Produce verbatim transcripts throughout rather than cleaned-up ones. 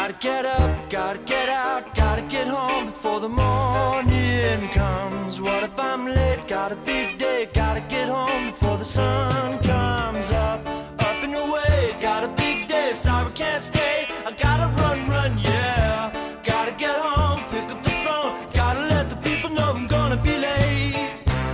Gotta get up, gotta get out, gotta get home before the morning comes. What if I'm late? Got a big day, gotta get home before the sun comes up. Up and away, got a big day, sorry can't stay. I gotta run, run, yeah. Gotta get home, pick up the phone, gotta let the people know I'm gonna be late.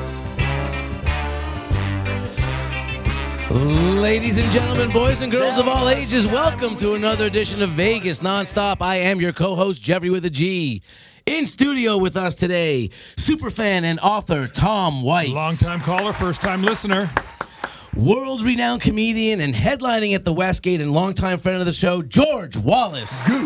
Ladies and gentlemen, boys and girls of all ages, welcome to another edition of Vegas Nonstop. I am your co-host, Jeffrey with a G. In studio with us today, superfan and author Tom White. Long-time caller, first-time listener. World-renowned comedian and headlining at the Westgate and longtime friend of the show, George Wallace. Good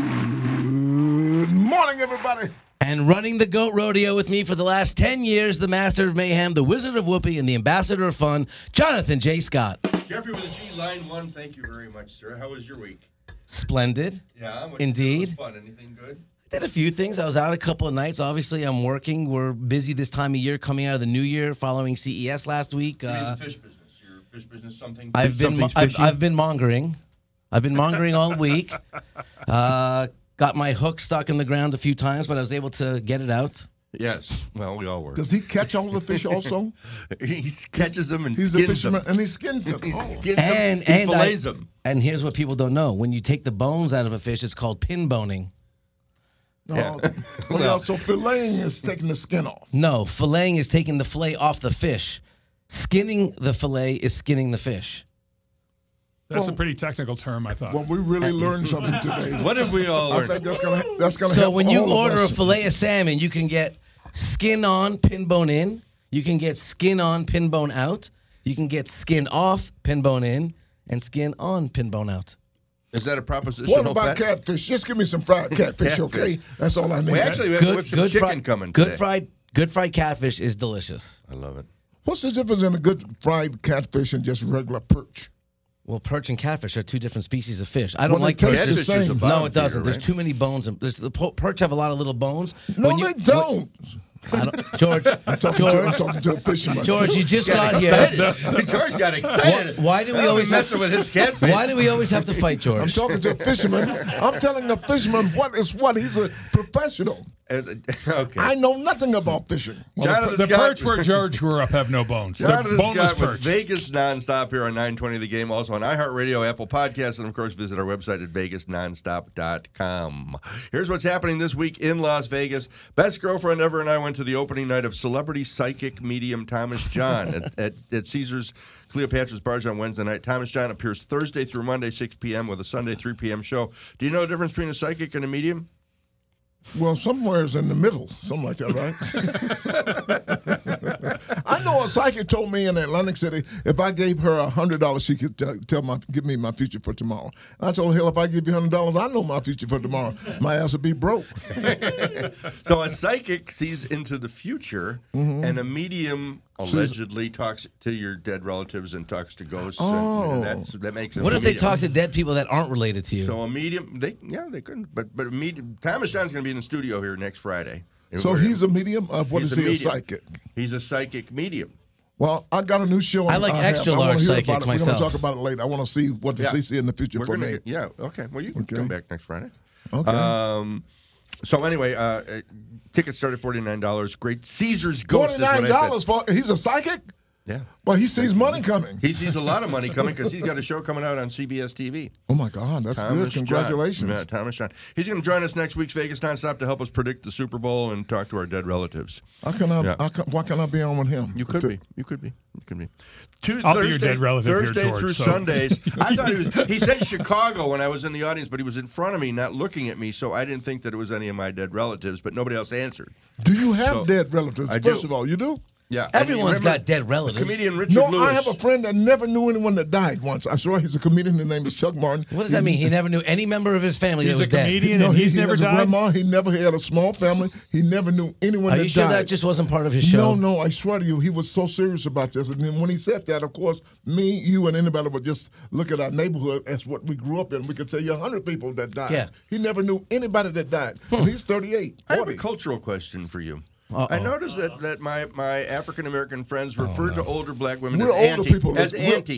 morning, everybody. And running the GOAT Rodeo with me for the last ten years, the master of mayhem, the wizard of whoopee, and the ambassador of fun, Jonathan J. Scott. Jeffrey with a G, line one. Thank you very much, sir. How was your week? Splendid. Yeah, what, Indeed. It was fun. Anything good? I did a few things. I was out a couple of nights. Obviously, I'm working. We're busy this time of year, coming out of the new year, following C E S last week. You're in Uh, the fish business. Your fish business, something. I've been, mo- I've, I've been mongering. I've been mongering all week. Uh, got my hook stuck in the ground a few times, but I was able to get it out. Yes. Well, we all were. Does he catch all the fish also? He catches them and He's a skins fisherman, them. and he skins them. He Oh. skins And them. He and I, fillets them. and here's what people don't know: when you take the bones out of a fish, it's called pin boning. No. Yeah. Well, Well- yeah, so filleting is taking the skin off. No, filleting is taking the fillet off the fish. Skinning the fillet is skinning the fish. That's Well- a pretty technical term, I thought. Well, we really learned something today. What have we all I learned? think that's gonna that's gonna So help when you all of order a us. fillet of salmon, you can get skin on, pin bone in. You can get skin on, pin bone out. You can get skin off, pin bone in, and skin on, pin bone out. Is that a proposition? What about catfish? Just give me some fried catfish, okay? That's all I need. We actually have Good, with some good chicken fried, coming good today. fried, good fried catfish is delicious. I love it. What's the difference in a good fried catfish and just regular perch? Well, perch and catfish are two different species of fish. I don't Well, they like taste perch. the Catfish is a same. bottom No, it doesn't. feeder, There's right? too many bones. In, there's, the po- perch have a lot of little bones. No, When you- they don't. I don't George, I'm talking, to, I'm George, talking to a fisherman. George, you just got here. Excited. George got excited. Why, why do we I'll be always have, messing with his catfish? Why do we always have to fight, George? I'm talking to a fisherman. I'm telling a fisherman what is what. He's a professional. Uh, okay. I know nothing about fishing. well, the, Jonathan the Scott- perch where George grew up have no bones. They're Jonathan boneless Scott with perch. Vegas Nonstop here on nine twenty The Game, also on iHeartRadio, Apple Podcasts, and of course visit our website at vegas nonstop dot com. Here's what's happening this week in Las Vegas. Best girlfriend ever and I went to the opening night of celebrity psychic medium Thomas John at, at, at Caesars Cleopatra's Barge on Wednesday night. Thomas John appears Thursday through Monday, six p.m. with a Sunday, three p.m. show. Do you know the difference between a psychic and a medium? Well, somewhere's in the middle, something like that, right? I know a psychic told me in Atlantic City if I gave her a hundred dollars, she could t- tell my give me my future for tomorrow. I told her, hell, if I give you hundred dollars, I know my future for tomorrow. My ass would be broke. So a psychic sees into the future, and a medium allegedly talks to your dead relatives and talks to ghosts. Oh. and, and that, that makes it What a if they medium. talk to dead people that aren't related to you? So a medium, they yeah, they couldn't. But but a medium, Thomas John's going to be in the studio here next Friday. So he's a medium of what He's is a he? A medium. psychic? He's a psychic medium. Well, I got a new show. I like have. extra I wanna large hear psychics about it. We're myself. going to talk about it later. I want to see what does Yeah. he see in the future We're for gonna, me. yeah, okay. Well, you can Okay. come back next Friday. Okay. Um, so anyway, uh, uh, tickets start at forty-nine dollars. Great Caesar's Ghost is what I Forty-nine said. dollars for he's a psychic. Yeah. Well, he sees money coming. He sees a lot of money coming because he's got a show coming out on C B S T V. Oh my God, that's Thomas good. Congratulations. John. Yeah, Thomas John. He's going to join us next week's Vegas Nonstop to help us predict the Super Bowl and talk to our dead relatives. How can I, Yeah. I can, why can I be on with him? You could be. You could be. You could be. Two, I'll be Thursday, your dead relative here, Thursday George, through so- Sundays. I thought he was. He said Chicago when I was in the audience, but he was in front of me, not looking at me, so I didn't think that it was any of my dead relatives. But nobody else answered. Do you have So, dead relatives? I do. First of all, you do? Yeah. Everyone's Remember got dead relatives. Comedian Richard No, Lewis. I have a friend that never knew anyone that died once. I swear he's a comedian. His name is Chuck Martin. What does that mean? He never knew any member of his family He's that was a dead. comedian No, and he, he's he never has a died? grandma. He never had a small family. He never knew anyone Are that you sure died. that just wasn't part of his show? No, no, I swear to you, he was so serious about this. And then when he said that, of course, me, you, and anybody would just look at our neighborhood as what we grew up in. We could tell you a hundred people that died. Yeah. He never knew anybody that died. And he's thirty-eight, I have a forty. cultural question for you. Uh-oh. I noticed that, that my, my African American friends refer to older black women We're as older auntie. people. As We're- auntie.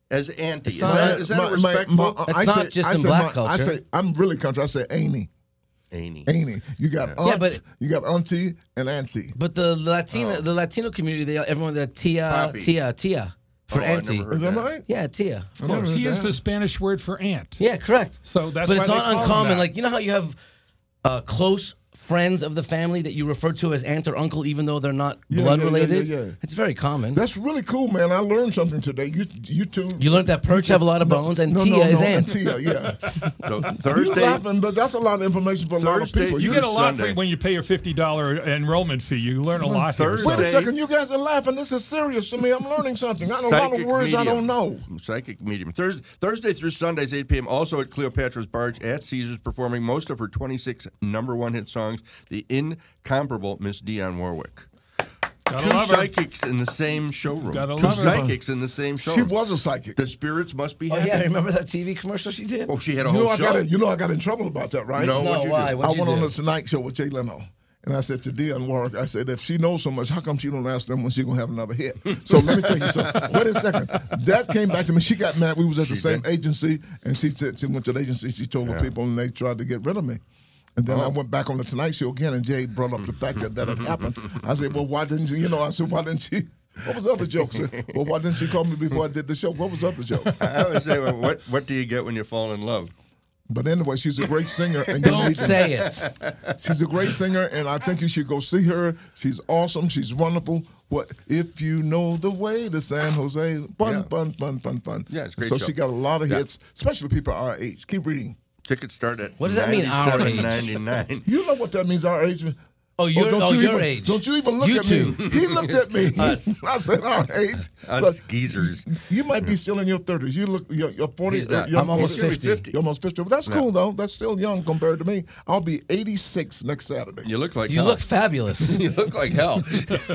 As auntie. Is not- that, is that My- my- respectful? my- That's I not say- just I in say black my- I culture. say I'm really country. I say Amy. Annie. Amy. You got Yeah. aunt, Yeah, but- you got auntie and auntie. But the Latino, Oh. the Latino community, they everyone the tia, Poppy. tia, tia for Oh, I auntie. never heard Is that that. right? Yeah, tia. Of I never course. heard He is that. the Spanish word for aunt. Yeah, correct. So that's but why it's they not call him uncommon. that. Like you know how you have uh, close friends of the family that you refer to as aunt or uncle, even though they're not Yeah, blood yeah, yeah, related. yeah, yeah. It's very common. That's really cool, man. I learned something today. You you two. you learned that perch have a lot of bones, and no, tia no, is no, aunt. Tia, yeah. So You Thursday. laughing, but that's a lot of information for a lot of Thursday people. You through get a lot Sunday. for when you pay your fifty dollar enrollment fee. You learn a lot here. Thursday- Wait a Thursday- second, you guys are laughing. This is serious to me. I'm learning something. I know a lot of Psychic words I don't medium. know. Psychic medium. Thursday, Thursday through Sundays, eight p.m. Also at Cleopatra's Barge at Caesars, performing most of her twenty-six number one hit songs. The incomparable Miss Dionne Warwick. Gotta Two love her. psychics in the same showroom. Gotta Two love her. psychics in the same She showroom. was a psychic. The spirits must be Oh happy. yeah, remember that T V commercial she did? Oh, she had a You know, whole I show. got in, you know I got in trouble about that, right? No, No, what'd you why? do? What'd I you went on do? the Tonight Show with Jay Leno. And I said to Dionne Warwick, I said, if she knows so much, how come she don't ask them when she going to have another hit? So let me tell you something. Wait a second. That came back to me. She got mad. We was at the She same did? agency, and she, t- she went to the agency. She told the people, and they tried to get rid of me. And then I went back on the Tonight Show again, and Jay brought up the fact that that had happened. I said, well, why didn't she, you know, I said, why didn't she, what was the other joke? I said, well, why didn't she call me before I did the show? What was the other joke? I always say, well, what, what do you get when you fall in love? But anyway, she's a great singer. And you Don't need to- say it. She's a great singer, and I think you should go see her. She's awesome. She's wonderful. What if you know the way to San Jose? Fun, Yeah. fun, fun, fun, fun. Yeah, it's a great So show. she got a lot of Yeah. hits, especially people our age. Keep reading. Tickets start at What does that mean, our age? ninety-seven ninety-nine. You know what that means, our age. Oh, you're, don't oh, you your even, age. Don't you even look You at two. me. He looked at me. Us. I said our age. Us Look, geezers. You might be still in your thirties. You look, you're, you're forty. He's not. You're I'm almost forty. fifty. You're almost fifty. That's cool, though. That's still young compared to me. I'll be eighty-six next Saturday. You look like You hell. look fabulous. You look like hell.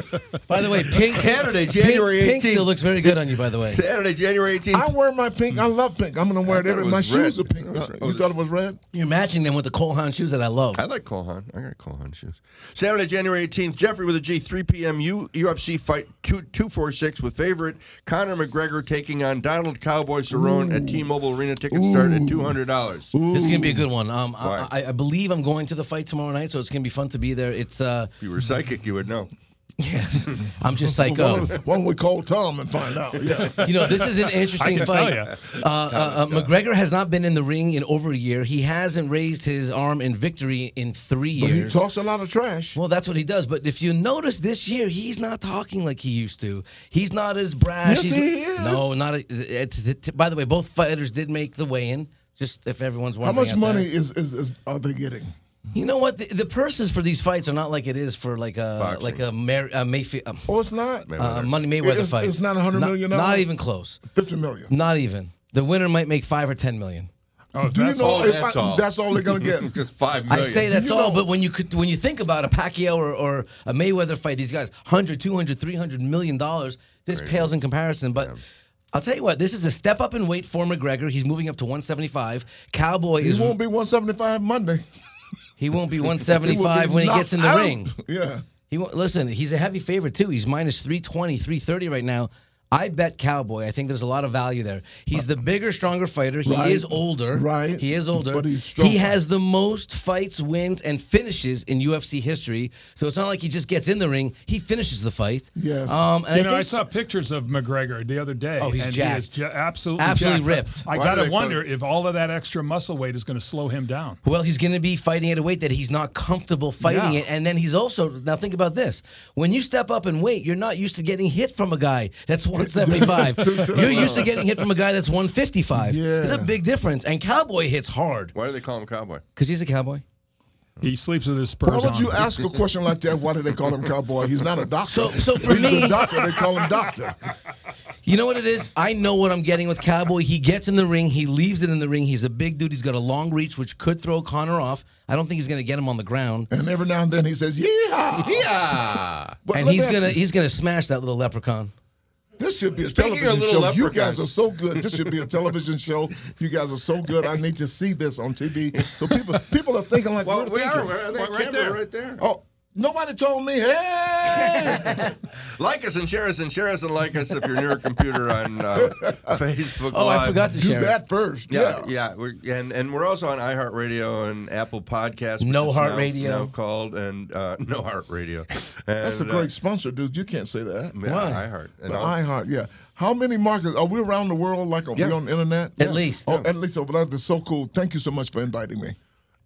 By the way, pink. Saturday, Pink, January pink eighteenth. still looks very good on you. By the way. Saturday, January eighteenth. I wear my pink. I love pink. I'm gonna wear it thought every. it My was shoes red. are pink. It was Uh, red. You thought it was red? You're matching them with the Cole Haan shoes that I love. I like Cole Haan. I got Cole Haan shoes. Saturday, January eighteenth, Jeffrey with a G, three p.m. U, UFC fight two forty-six with favorite Conor McGregor taking on Donald Cowboy Cerrone at T-Mobile Arena. Tickets start at two hundred dollars. This is gonna be a good one. Um, Why? I, I, I believe I'm going to the fight tomorrow night, so it's gonna be fun to be there. It's uh, If you were psychic, you would know. yes, I'm just Why psycho. don't, why don't we call Tom and find out? Yeah. You know, this is an I interesting can fight. tell ya. Uh, uh, uh, McGregor has not been in the ring in over a year. He hasn't raised his arm in victory in three But he years. talks a lot of trash. Well, that's what he does. But if you notice this year, he's not talking like he used to. He's not as brash. Yes, He's- he is. No, not. A, it's, it, by the way, both fighters did make the weigh-in. Just if everyone's How wondering. much out money there. is, is, is are they getting? You know what? The, the purses for these fights are not like it is for like a Boxing. like a, Mar- a Mayfield. Um, Oh, it's not. uh, Money Mayweather It's- fight. it's not one hundred Not- million Not dollars? even close. Fifty million. Not even. The winner might make five or ten million. Oh, if Do you that's know? all. all- if that's I- all. That's all they're gonna get. Just five I million. say that's you all, know- but when you could, when you think about a Pacquiao or, or a Mayweather fight, these guys one hundred, two hundred, three hundred million dollars. This pales in comparison, but. I'll tell you what, this is a step up in weight for McGregor. He's moving up to one seventy-five. Cowboy He is won't be one seventy-five Monday. he won't be one He will seventy-five be when he knocked gets in the out. ring. Yeah. He won't, listen, he's a heavy favorite too. He's minus three twenty, three thirty right now. I bet Cowboy. I think there's a lot of value there. He's the bigger, stronger fighter. He Right. is older. Right. He is older. But he's stronger. He has the most fights, wins, and finishes in U F C history. So it's not like he just gets in the ring. He finishes the fight. Yes. Um, and You I know, think I saw pictures of McGregor the other day. Oh, he's and jacked. He is ju- absolutely, Absolutely jacked. ripped. I Why got do to they wonder call if all of that extra muscle weight is going to slow him down. Well, he's going to be fighting at a weight that he's not comfortable fighting Yeah. it. And then he's also, now think about this. When you step up in weight, you're not used to getting hit from a guy that's one seventy-five. You're used to getting hit from a guy that's one fifty-five. Yeah. There's a big difference. And Cowboy hits hard Why do they call him Cowboy? because he's a cowboy. He sleeps with his spurs Why would on. you ask a question like that? Why do they call him Cowboy? He's not a doctor. So- so for He's me- a doctor. They call him Doctor. You know what it is? I know what I'm getting with Cowboy. He gets in the ring. He leaves it in the ring. He's a big dude. He's got a long reach, which could throw Conor off. I don't think he's going to get him on the ground. And every now and then he says, "Yeah." Yeah. But And let he's me ask gonna you, he's gonna smash that little leprechaun. This should be a Speaking of television little show. You leprechauns. guys are so good. This should be a television show. You guys are so good. I need to see this on T V. So people people are thinking like Well, we're we thinking. are. We're, Right right, there. right there. Oh, Nobody told me, hey! Like us and share us and share us and like us if you're near a computer on uh, Facebook Oh, Live. I forgot to Do share. that first. Yeah, Yeah. yeah. We're, and and we're also on iHeartRadio and Apple Podcasts. which No is Heart now- Radio. now called and uh, No Heart Radio. And, That's a uh, great sponsor, dude. You can't say that. yeah, Why? iHeart. And But I'll- iHeart, yeah. How many markets? Are we around the world? Like, are Yeah. we on the internet? At Yeah. least. Oh, at least over there. That's so cool. Thank you so much for inviting me.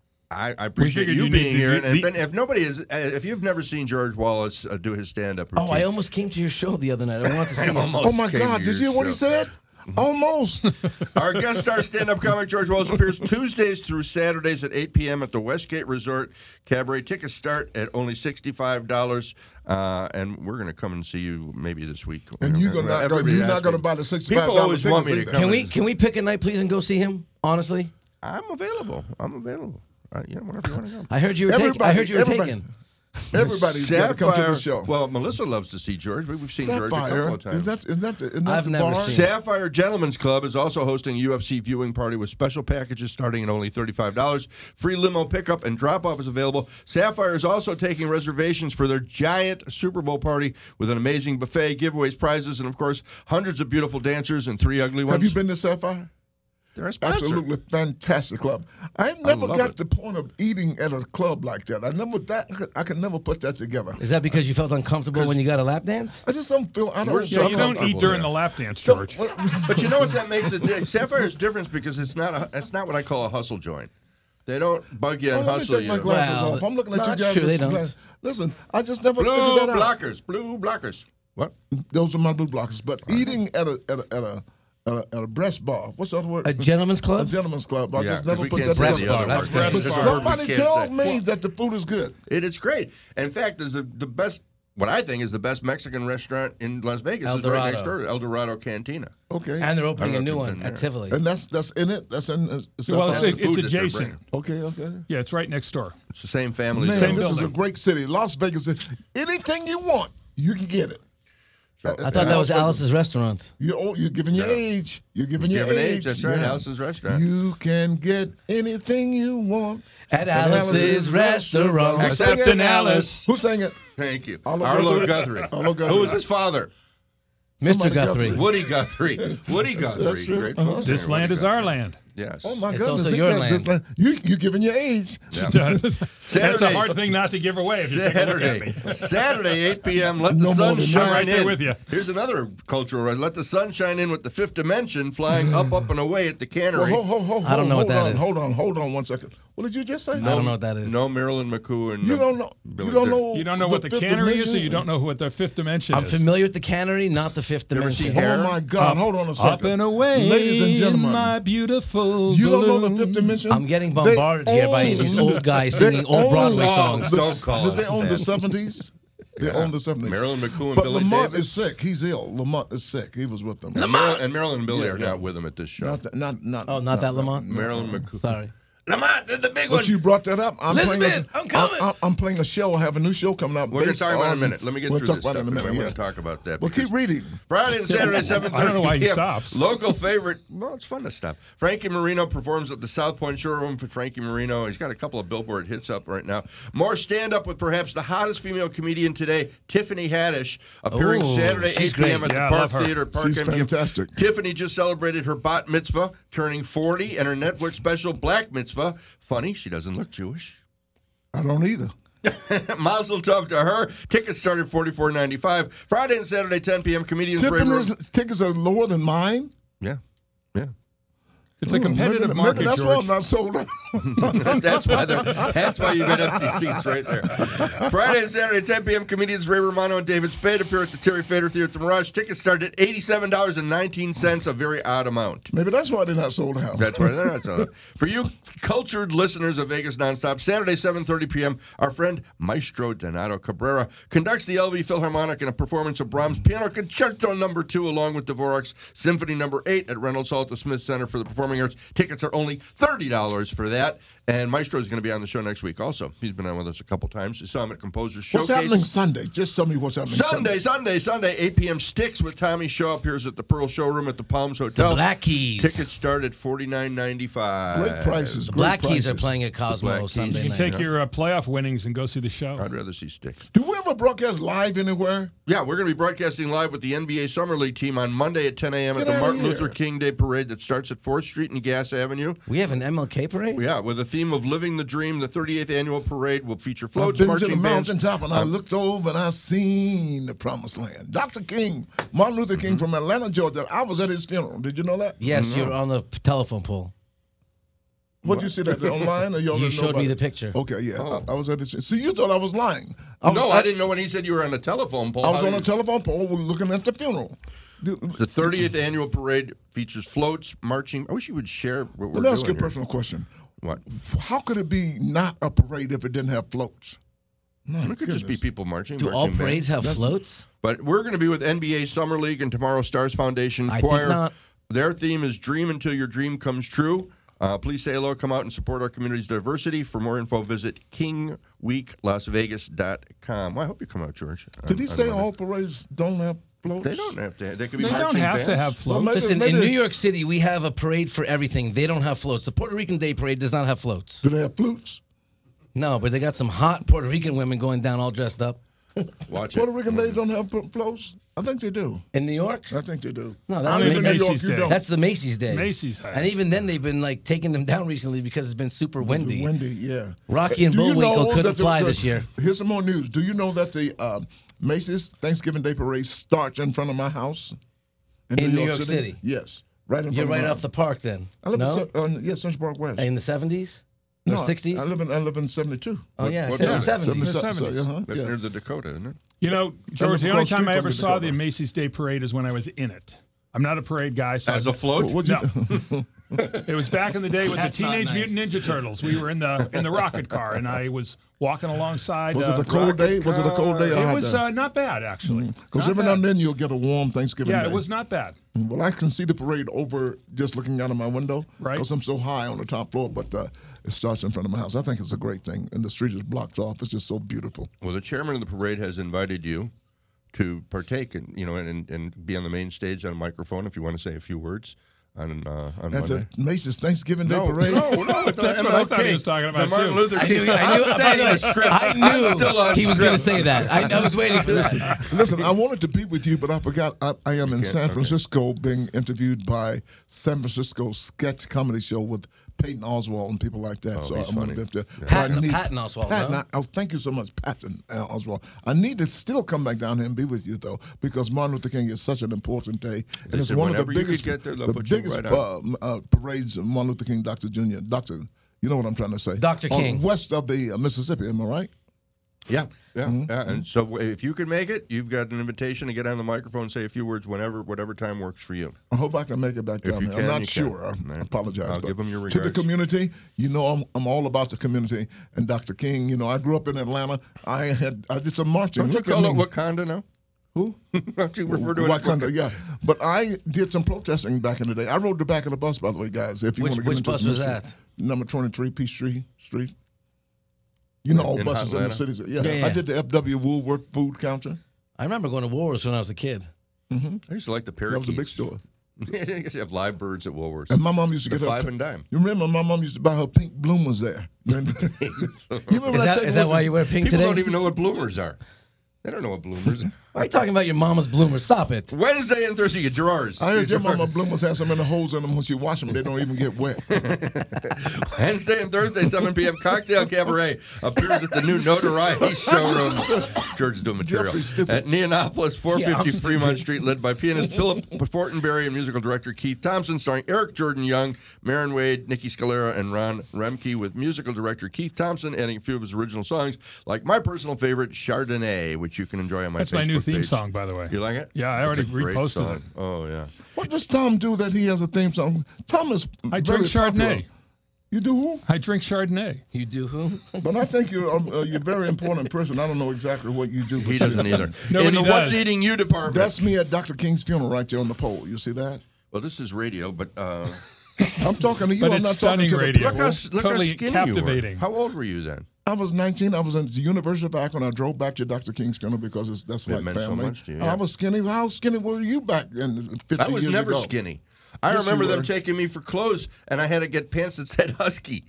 I, I appreciate figured you you being need here. to- And the- if, if nobody is, uh, if you've never seen George Wallace uh, do his stand-up routine, Oh, I almost came to your show the other night. I wanted to see him. almost Oh, my came God. to Did your you hear what he show. said? Almost. Our guest star stand-up comic George Wallace appears Tuesdays through Saturdays at eight p.m. at the Westgate Resort Cabaret. Tickets start at only sixty-five dollars, uh, and we're going to come and see you maybe this week. And you're not gonna- Everybody you're not asks gonna me. buy the sixty-five People dollar always want me to tickets come. Can we and- can we pick a night, please, and go see him? Honestly, I'm available. I'm available. Uh, you know, whenever you want to go. I heard you were taken. I Everybody- heard you were everybody- taken. Everybody's got to come to the show. Well, Melissa loves to see George. We've seen George a couple Sapphire. of times. Is that, is that, the, isn't that I've the never bar? seen Sapphire Gentlemen's Club is also hosting a U F C viewing party with special packages starting at only thirty-five dollars. Free limo pickup and drop-off is available. Sapphire is also taking reservations for their giant Super Bowl party with an amazing buffet, giveaways, prizes, and, of course, hundreds of beautiful dancers and three ugly ones. Have you been to Sapphire? They're a sponsor. Absolutely fantastic club. I never love got it. the point of eating at a club like that. I never that I could, I could never put that together. Is that because you felt uncomfortable when you got a lap dance? I just don't feel. I We're don't. so Yeah, you don't comfortable eat during there. the lap dance, George. But you know what that makes it? di- Sapphire is different because it's not a, it's not what I call a hustle joint. They don't bug you and Well, let me hustle take my you. glasses Well, off. I'm looking at you not guys. sure with they some don't. glasses. Listen, I just never Blue figured that out. blockers, blue blockers. What? Those are my blue blockers. But eating at a at a at a, at a, at a breast bar. What's the other word? A gentleman's A club? gentleman's club. I Yeah, just 'cause never we put can't that say breast the together. bar, other that's word. great. It's But just a word we somebody can't told say. me that the food is good. It is great. In fact, there's a, the best, what I think is the best Mexican restaurant in Las Vegas El is right next Dorado. door, El Dorado Cantina. Okay. And they're opening I a don't new know if one you've been at there. Tivoli. And that's that's in it. That's in. Uh, Well, Sapphire? it's, the it's food that they're adjacent. okay. Okay. Yeah, it's right next door. It's the same family. Man, Same this is a building. great city. Las Vegas. is- Anything you want, you can get it. So- I thought that was Alice's restaurant. You're, old, you're giving your Yeah. age. You're giving You're your giving age. age, that's right, Alice's restaurant. You can get anything you want At Alice's restaurant. Who sang Except it? in Alice. Who sang it? Thank you. Arlo Arlo Guthrie. Guthrie. Arlo Guthrie. Who was his father? Mister Somebody Guthrie. Guthrie. Woody Guthrie. Woody Guthrie. that's true. Great Uh-huh. folk This singer, land Woody is our Guthrie. land. Yes. Oh my It's goodness! also he your got land. this land. You you giving your age? That's a Saturday. hard thing not to give away if you take a look at Saturday, me. Saturday, eight p.m. Let No the sun more than shine that. I'm right there in. with you. Here's another cultural right. Let the sun shine in with the fifth dimension flying up, up, and away at the Well, cannery. ho, ho, ho, ho, I don't know what hold that on, is. Hold on, hold on one second. What did you just say? I don't know what that is. No Marilyn McCoo and You uh, don't know. Billy You don't Dick. know. You don't know what the fifth cannery is, or dimension? you don't know what the fifth dimension I'm is. familiar with the cannery, not the fifth ever see dimension. hair? Oh my God! hold on a second. Up and away, ladies and gentlemen. my beautiful You don't know the balloon. fifth dimension? I'm getting They bombarded here by own- these old guys they singing old own Broadway the- songs. the- Don't call Did us they own the that. seventies? They Yeah. own the seventies. Marilyn McCoo and but Billy Lamont Davis. is sick. He's ill. Lamont is sick. He was with them. And Marilyn, and Marilyn and Billy Yeah, are yeah. not with him at this show. Not, that- not, not. Oh, not that Lamont? Marilyn McCoo. Sorry. Lamont, the big one. But you brought that up. I'm Elizabeth, playing a, I'm coming. I, I'm playing a show. I have a new show coming out. We're going to based talk about it in a on- minute. Let me get we'll through talk this about stuff, it in and a then minute. we're Yeah. going to talk about that. Well, because keep reading. Friday and Saturday, seven thirty I don't know why he p m. stops. Local favorite. Well, it's fun to stop. Frankie Marino performs at the South Point Showroom for Frankie Marino. He's got a couple of Billboard hits up right now. More stand-up with perhaps the hottest female comedian today, Tiffany Haddish, appearing Ooh, Saturday, she's eight p m great. at Yeah, I the Park love her. Theater at Park She's M G M. fantastic. Tiffany just celebrated her bat mitzvah, turning forty, and her Netflix special, Black Mitzvah. Funny, she doesn't look Jewish. I don't either. Mazel tov to her. Tickets start at forty-four ninety-five. Friday and Saturday, ten p m Comedians Ray Tiffany's Ro- tickets are lower than mine. Yeah, yeah. It's a Hmm, competitive maybe, market, maybe that's why George. I'm not sold out. that's why they're- that's why you've got empty seats right there. Friday and Saturday, ten p m Comedians Ray Romano and David Spade appear at the Terry Fader Theater at the Mirage. Tickets start at eighty-seven dollars and nineteen cents, a very odd amount. Maybe that's why they're not sold out. That's right. That's all. For you cultured listeners of Vegas Nonstop, Saturday, seven thirty p m, our friend Maestro Donato Cabrera conducts the L V Philharmonic in a performance of Brahms' Piano Concerto Number Two, along with Dvorak's Symphony Number Eight at Reynolds Hall at the Smith Center for the Performing Arts. Tickets are only thirty dollars for that. And Maestro is going to be on the show next week also. He's been on with us a couple times. You saw him at Composers Showcase. What's happening Sunday? Just tell me what's happening Sunday. Sunday, Sunday, Sunday, eight p.m. Sticks with Tommy Shaw appears at the Pearl Showroom at the Palms Hotel. The Black Keys. Tickets start at forty-nine ninety-five. Great prices. The Great Black prices. Keys are playing at Cosmo Black Keys. Sunday You night. take your uh, playoff winnings and go see the show. I'd rather see Sticks. Do we ever broadcast live anywhere? Yeah, we're going to be broadcasting live with the N B A Summer League team on Monday at ten a.m. at Get the outta Martin here. Luther King Day Parade that starts at fourth Street and Gas Avenue. We have an M L K parade? Yeah, with a theme of Living the Dream, the thirty-eighth annual parade will feature I've floats, been to marching the bands. mountaintop and I looked over and I seen the promised land. Doctor King, Martin Luther King from Atlanta, Georgia. I was at his funeral. Did you know that? Yes, you're on the p- telephone pole. What did you see that online? Or y'all You didn't know showed about me it? the picture. Okay, yeah. Oh. I, I was at his. So you thought I was lying? I was, No, I didn't know when he said you were on the telephone pole. I was How on a did- telephone pole looking at the funeral. Dude, The thirtieth annual parade features floats, marching. I wish you would share what we're Let me ask you a doing here. personal question. What? How could it be not a parade if it didn't have floats? My It could just be goodness. people marching. Do marching all bands. parades have floats? But we're going to be with N B A Summer League and tomorrow Stars Foundation I think Choir. not. Their theme is Dream Until Your Dream Comes True. Uh, please say hello, come out and support our community's diversity. For more info, visit king week las vegas dot com. Well, I hope you come out, George. Did he on- on say Monday. all parades don't have floats? They don't have to. They could be They don't marching have to bands. have floats. Well, Listen, maybe- in New York City, we have a parade for everything. They don't have floats. The Puerto Rican Day Parade does not have floats. Do they have flutes? No, but they got some hot Puerto Rican women going down all dressed up. Watch Puerto it. Rican days don't have pl- floats? I think they do. In New York? I think they do. No, that's, Only Ma- the that's, Macy's you Day. don't. that's the Macy's Day. Macy's has. And even then, they've been like taking them down recently because it's been super windy. Windy, yeah. Rocky and Do you Bullwinkle know couldn't that the- fly the- this year. Here's some more news. Do you know that the uh, Macy's Thanksgiving Day Parade starts in front of my house? In New York City? Yes. Right in You're front right of my off the park then. I live No? in, Cen- uh, yeah, Central Park West. In the seventies? Or No, sixties? I live in I live in seventy-two. Oh, yeah. what I said in the is it? seventies. seventy-seven, seventies. so, uh-huh, That's yeah. near the Dakota, isn't it? You know, George, the live only across the time I street ever from saw the the Macy's Day Parade is when I was in it. I'm not a parade guy, so As I- a float? What'd you No. do? It was back in the day with That's the not Teenage nice. Mutant Ninja Turtles. We were in the in the rocket car, and I was walking alongside. Was uh, it a cold day? Was it a cold day? It was uh, not bad, actually. Because Not every now bad. and then you'll get a warm Thanksgiving Yeah, day. it was not bad. Well, I can see the parade over just looking out of my window. Right. Because I'm so high on the top floor, but uh, it starts in front of my house. I think it's a great thing. And the street is blocked off. It's just so beautiful. Well, the chairman of the parade has invited you to partake and you know and, and be on the main stage on a microphone if you want to say a few words on uh, on At Monday. the Macy's Thanksgiving Day No, parade. no, no. That's That's what I thought he was talking about, The Martin too. Luther I King. knew, I knew, I'm by the staying in way, the script. I I'm still on knew he was going to script. say that. I, I was waiting for this. Listen, I wanted to be with you, but I forgot I, I am in can't- San okay. Francisco being interviewed by San Francisco sketch comedy show with Peyton Oswald and people like that. Oh, so he's I'm funny. going to be up there. Patton- I need- Patton Oswalt, Patton, no? I- oh, thank you so much, Patton uh, Oswald. I need to still come back down here and be with you, though, because Martin Luther King is such an important day. They And it's said one of the whenever you could biggest, get there, they'll the put you biggest right uh, uh, parades of Martin Luther King, Doctor Junior Doctor, you know what I'm trying to say. Doctor On King. West of the uh, Mississippi, am I right? Yeah, yeah, Mm-hmm. yeah. And so if you can make it, you've got an invitation to get on the microphone and say a few words whenever, whatever time works for you. I hope I can make it back If down you there. can, I'm not you can. sure. I Right. apologize. I'll but give 'em your To the regards. community, you know, I'm, I'm all about the community. And Doctor King, you know, I grew up in Atlanta. I had I did some marching. Don't you Look at call it me. Wakanda now? Who? Don't you refer to it as Wakanda, Wakanda? yeah. But I did some protesting back in the day. I rode the back of the bus, by the way, guys. If you Which- want to get which into bus some was history. that? Number twenty-three, Peachtree Street. You know, all In buses in the Atlanta? cities. Yeah. Yeah, yeah. I did the F W Woolworth food counter. I remember going to Woolworths when I was a kid. I used to like the That parakeets. was a big store. I guess you have live birds at Woolworths. And my mom used to The get her five pi- and dime. You remember my mom used to buy her pink bloomers there. You remember Is I that, take is that her why to- you wear pink People today? don't even know what bloomers are. They don't know what bloomers are. Why are you talking about your mama's bloomers? Stop it. Wednesday and Thursday, your drawers. I heard Your your mama drawers. bloomers have some in the holes in them when she wash them. They don't even get wet. Wednesday and Thursday, seven p.m. Cocktail Cabaret appears at the new Notoriety Showroom. George is doing material. Jeffrey's stupid. At Neonopolis, four fifty Yeah, I'm Fremont stupid. Street, led by pianist Philip Fortenberry and musical director Keith Thompson, starring Eric Jordan Young, Marin Wade, Nikki Scalera, and Ron Remke, with musical director Keith Thompson adding a few of his original songs, like my personal favorite, Chardonnay, which you can enjoy on my That's Facebook my new theme page. song, by the way. You like it? Yeah, I It's already a great reposted song. it. Oh, yeah. What does Tom do that he has a theme song? Tom is I very drink Chardonnay. popular. You do who? I drink Chardonnay. You do who? But I think you're um, uh, you're a very important person. I don't know exactly what you do. But He you- doesn't either. Nobody In the does. What's Eating You department. That's me at Doctor King's funeral right there on the pole. You see that? Well, this is radio, but uh, I'm talking to you. But I'm it's not talking stunning to the radio. Look how, look Totally how skinny captivating. you were. How old were you then? I was nineteen. I was at the University of Akron. I drove back to Doctor King's funeral because it's, that's It like meant so family. much to you, yeah. I was skinny. How skinny were you back in fifty I was years never ago? skinny. I Yes, remember you them were. taking me for clothes, and I had to get pants that said Husky.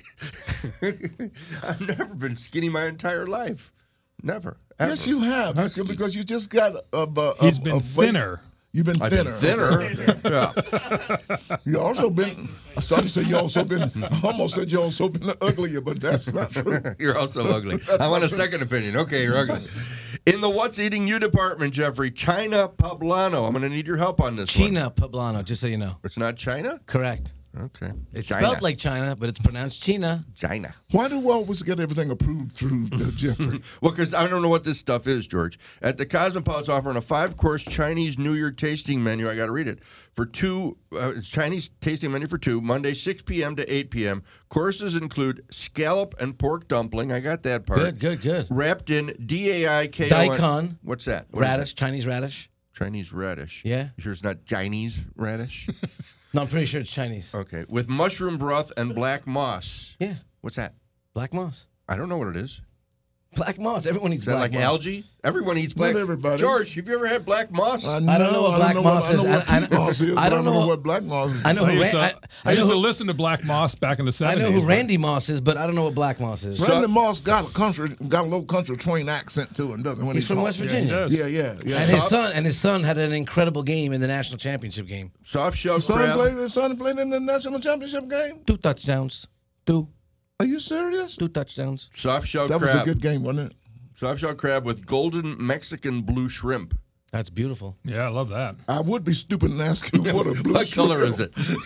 I've never been skinny my entire life. Never. Ever. Yes, you have. Husky. Because you just got a. a, a He's been a weight- thinner. You've been I've thinner. been thinner. yeah. You also been. I started to say you also been. I almost said you also been uglier, but that's not true. You're also ugly. I want a second opinion. Okay, you're ugly. In the What's Eating You department, Jeffrey, China Poblano. I'm going to need your help on this one. China Poblano, just so you know. It's not China? Correct. Okay. It's China. spelled like China, but it's pronounced China. China. Why do we always get everything approved through uh, Jeffrey? Well, because I don't know what this stuff is, George. At the Cosmopolitan's offering a five-course Chinese New Year tasting menu. I got to read it. For two, uh, it's Chinese tasting menu for two, Monday, six p.m. to eight p.m. Courses include scallop and pork dumpling. I got that part. Good, good, good. Wrapped in D A I K O N. Daikon. What's that? What is Radish, Chinese radish. that? Chinese radish. Yeah. You sure it's not Chinese radish? No, I'm pretty sure it's Chinese. Okay. With mushroom broth and black moss. Yeah, What's that? black moss. I don't know what it is. Black moss. Everyone eats Is that black like moss. algae? Everyone eats black. Not everybody. George, have you ever had black moss? I, don't know what black moss I know is. what I- I- peat moss is, I but I don't don't know know- what black moss is. I know I who used, Ran- to, I, I I used know to who, listen to Black Moss back in the I seventies. know who but- Randy Moss is, but I don't know what black moss is. Randy Moss got a country, got a little country twang accent to him, doesn't he? When He's he from talks? West Yeah, he Virginia. does. Yeah, yeah, yeah. And his son and his son had an incredible game in the national championship game. Soft shell son crab. played. His son played in the national championship game. Two touchdowns. Two. Are you serious? Two touchdowns. Soft shell That was crab. a good game, wasn't it? Soft shell crab with golden Mexican blue shrimp. That's beautiful. Yeah, I love that. I would be stupid and ask you what a blue What color shrimp is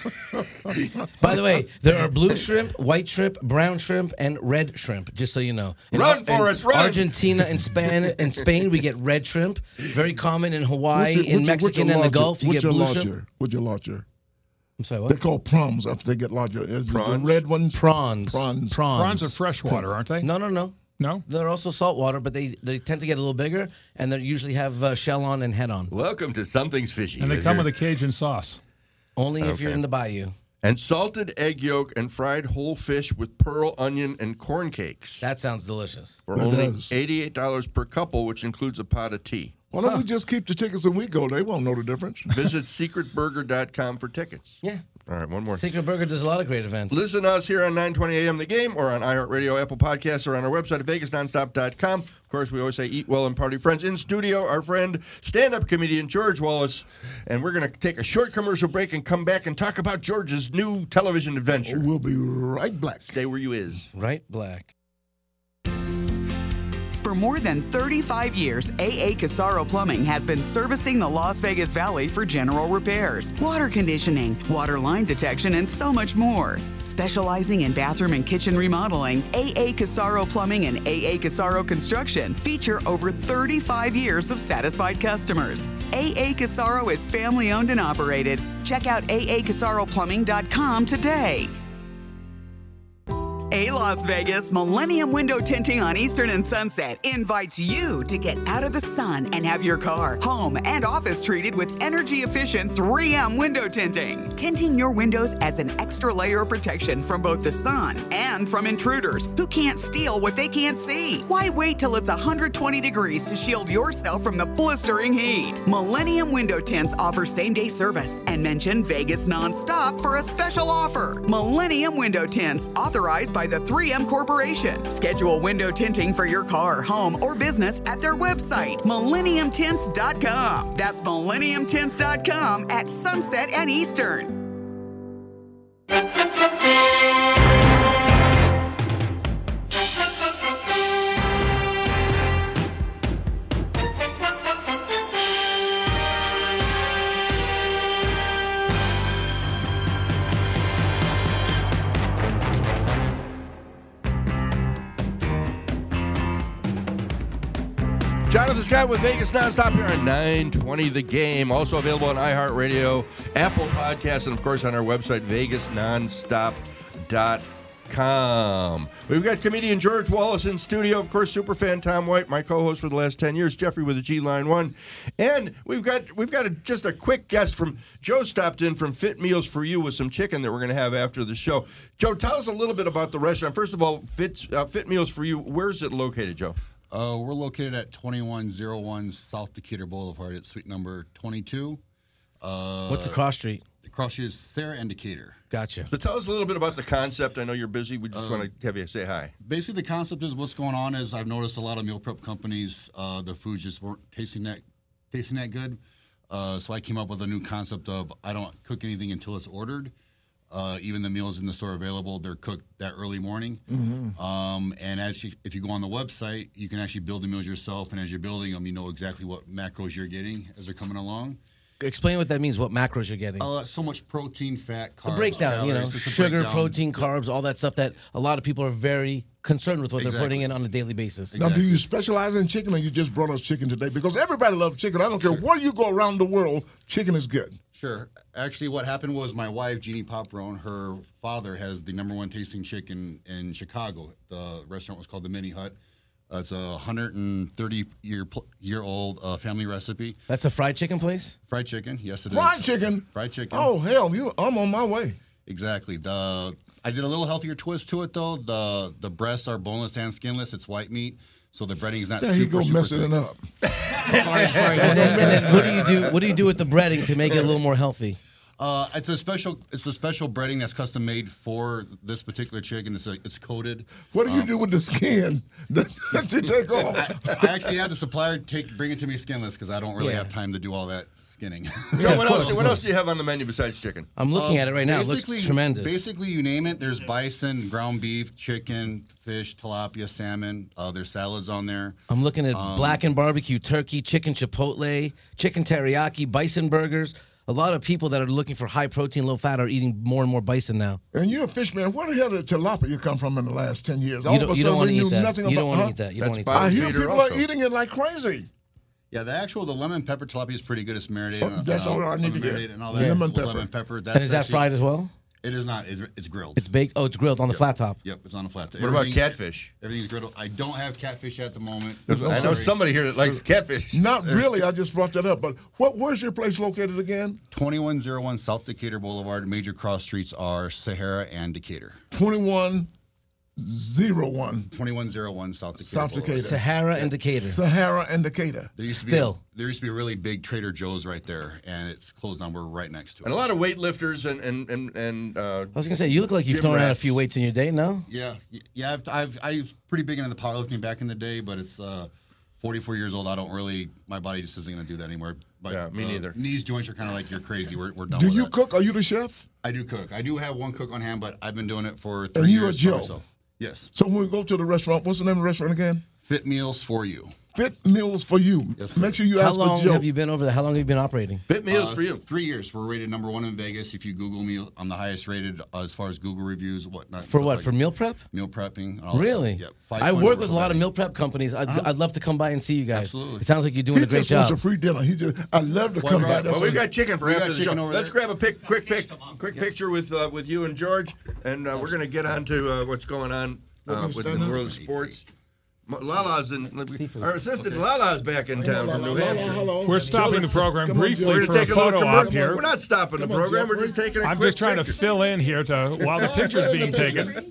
it? By the way, there are blue shrimp, white shrimp, brown shrimp, and red shrimp. Just so you know. In Run, Ar- in Forrest, run! Argentina and Spain, in Spain, we get red shrimp. Very common in Hawaii, What's your- in what's your- Mexican what's your and the larger- Gulf, you what's get your blue larger? shrimp. What's your larger? I'm sorry, They're what? called prawns after they get larger. Is it Prawns? The red ones. Prawns. Prawns. Prawns. Prawns are freshwater, aren't they? No, no, no. No? They're also saltwater, but they, they tend to get a little bigger, and they usually have uh, shell on and head on. Welcome to Something's Fishy. And they with come your- with a Cajun sauce. Only if you're Okay. in the bayou. and salted egg yolk and fried whole fish with pearl onion and corn cakes. That sounds delicious. For It only does. eighty-eight dollars per couple, which includes a pot of tea. Why don't we just keep the tickets and we go? They won't know the difference. Visit secret burger dot com for tickets. Yeah. All right, one more. Secret Burger does a lot of great events. Listen to us here on nine twenty A M The Game or on iHeartRadio, Apple Podcasts, or on our website at vegas nonstop dot com. Of course, we always say eat well and party friends. In studio, our friend, stand-up comedian George Wallace. And we're going to take a short commercial break and come back and talk about George's new television adventure. We'll be right back. Stay where you is. Right, Black. For more than thirty-five years, A A Casaro Plumbing has been servicing the Las Vegas Valley for general repairs, water conditioning, water line detection, and so much more. Specializing in bathroom and kitchen remodeling, A A Casaro Plumbing and A A Casaro Construction feature over thirty-five years of satisfied customers. A A Casaro is family owned and operated. Check out A A Casaro Plumbing dot com today. Hey Las Vegas, Millennium Window Tinting on Eastern and Sunset invites you to get out of the sun and have your car, home, and office treated with energy-efficient three M window tinting. Tinting your windows adds an extra layer of protection from both the sun and from intruders who can't steal what they can't see. Why wait till it's one hundred twenty degrees to shield yourself from the blistering heat? Millennium Window Tints offer same-day service and mention Vegas Nonstop for a special offer. Millennium Window Tints, authorized by the three M Corporation. Schedule window tinting for your car, home, or business at their website, millennium tints dot com. That's millennium tints dot com at Sunset and Eastern. Jonathan Scott with Vegas Nonstop here on nine twenty The Game. Also available on iHeartRadio, Apple Podcasts, and of course on our website, vegas nonstop dot com. We've got comedian George Wallace in studio. Of course, superfan Tom White, my co-host for the last ten years, Jeffrey with a G line one. And we've got we've got a, just a quick guest from Joe stopped in from Fit Meals for You with some chicken that we're going to have after the show. Joe, tell us a little bit about the restaurant. First of all, Fit, uh, Fit Meals for You, where's it located, Joe? Uh, we're located at twenty-one oh one South Decatur Boulevard at suite number twenty-two. Uh, What's the cross street? The cross street is Sarah and Decatur. Gotcha. So tell us a little bit about the concept. I know you're busy. We just Uh, want to have you say hi. Basically, the concept is what's going on is I've noticed a lot of meal prep companies, uh, the foods just weren't tasting that tasting that good. Uh, so I came up with a new concept of I don't cook anything until it's ordered. Uh, even the meals in the store available, they're cooked that early morning. Mm-hmm. Um, and as you, if you go on the website, you can actually build the meals yourself. And as you're building them, you know exactly what macros you're getting as they're coming along. Explain what that means, what macros you're getting. Uh, so much protein, fat, carbs, the breakdown, you know, calories, just a sugar, breakdown. protein, carbs, all that stuff that a lot of people are very concerned with what they're Exactly. putting in on a daily basis. Now, do you specialize in chicken, or you just brought us chicken today? Because everybody loves chicken. I don't care where you go around the world, chicken is good. Sure. Actually, what happened was my wife, Jeannie Paparone, her father has the number one tasting chicken in Chicago. The restaurant was called the Mini Hut. Uh, it's a one hundred thirty year pl- year old uh, family recipe. That's a fried chicken place? Fried chicken, yes it is. Fried chicken? Fried chicken. Oh, hell, you, I'm on my way. Exactly. The I did a little healthier twist to it though. The the breasts are boneless and skinless. It's white meat, so the breading is not There super, you go, super messing thick. it up. sorry, sorry. And then, and then what do you do? What do you do with the breading to make it a little more healthy? Uh, it's a special. It's a special breading that's custom made for this particular chicken. It's a, it's coated. What do you do with the skin that you take off? I actually had the supplier take bring it to me skinless because I don't really Yeah. have time to do all that skinning. Joe, what else, what else do you have on the menu besides chicken? I'm looking Uh, at it right now. It looks basically- tremendous. Basically, you name it. There's bison, ground beef, chicken, fish, tilapia, salmon. Uh, there's salads on there. I'm looking at Um, blackened barbecue turkey, chicken chipotle, chicken teriyaki, bison burgers. A lot of people that are looking for high protein, low fat are eating more and more bison now. And you're a fish man. Where the hell did tilapia come from in the last ten years? All You of don't, a you don't sudden, want we to knew eat that. nothing You don't about want to huh? eat that. You That's don't want to eat bio- that. I hear Feeder people also. are eating it like crazy. Yeah, the actual the lemon pepper tilapia is pretty good. It's marinated. Oh, and, that's uh, all I need to get. marinated and all that. Yeah. Lemon with pepper. Lemon pepper. That's And is that actually- fried as well? It is not. It's, it's grilled. It's baked. Oh, it's grilled on the flat top. Yep, it's on a flat. What about Everything- catfish? Everything's grilled. I don't have catfish at the moment. I know Sorry. somebody here that likes catfish. Not really. I just brought that up. But what? Where's your place located again? twenty-one oh one South Decatur Boulevard. Major cross streets are Sahara and Decatur. twenty-one oh one twenty-one oh one South Decatur South Boulevard. Decatur. Sahara and Decatur. Sahara and Decatur. There used to Still. be a, there used to be a really big Trader Joe's right there, and it's closed down. We're right next to it. And a lot of weightlifters and and and, and uh, I was gonna say you look like you've Gym thrown out a rats. few weights in your day. No, Yeah, y- yeah. I've, I've I was pretty big into the powerlifting back in the day, but it's uh, forty-four years old. I don't really. My body just isn't going to do that anymore. But Yeah, me uh, neither. Knees, joints are kind of like you're crazy. We're we're done. Do with you that. cook? Are you the chef? I do cook. I do have one cook on hand, but I've been doing it for three And you're a years Joe? by myself. Yes. So when we go to the restaurant, what's the name of the restaurant again? Fit meals for you. Fit Meals for You. Yes, sir. Make sure you how ask long for Joe. have you been over there? How long have you been operating? fit meals Uh, for you. Three years. We're rated number one in Vegas. If you Google me, I'm the highest rated uh, as far as Google reviews, whatnot. For stuff what? like For meal prep? meal prepping. and all that Really? stuff. Yep. I Five work point with a oh lot of for meal prep companies. I'd, I'd love to come by and see you guys. Absolutely. It sounds like you're doing He a great just wants job. a free dinner. He just, I love to Well, come we're by. at- That's Well, we've what- got chicken for We after got the chicken show. over Let's there. grab a pic, quick pic, quick picture with uh, with you and George, and uh, we're going to get on to uh, what's going on uh, with the stand up? world of sports. M- Lala's in. Seafood. Our assistant Lala's back in town from New Hampshire. We're stopping the program Come on, briefly Joe. We're for going a to take a little photo commercial. op here. We're not stopping the Come on, program. We're Jeffrey. just taking a I'm quick just trying to picture. fill in here to while the picture's being taken.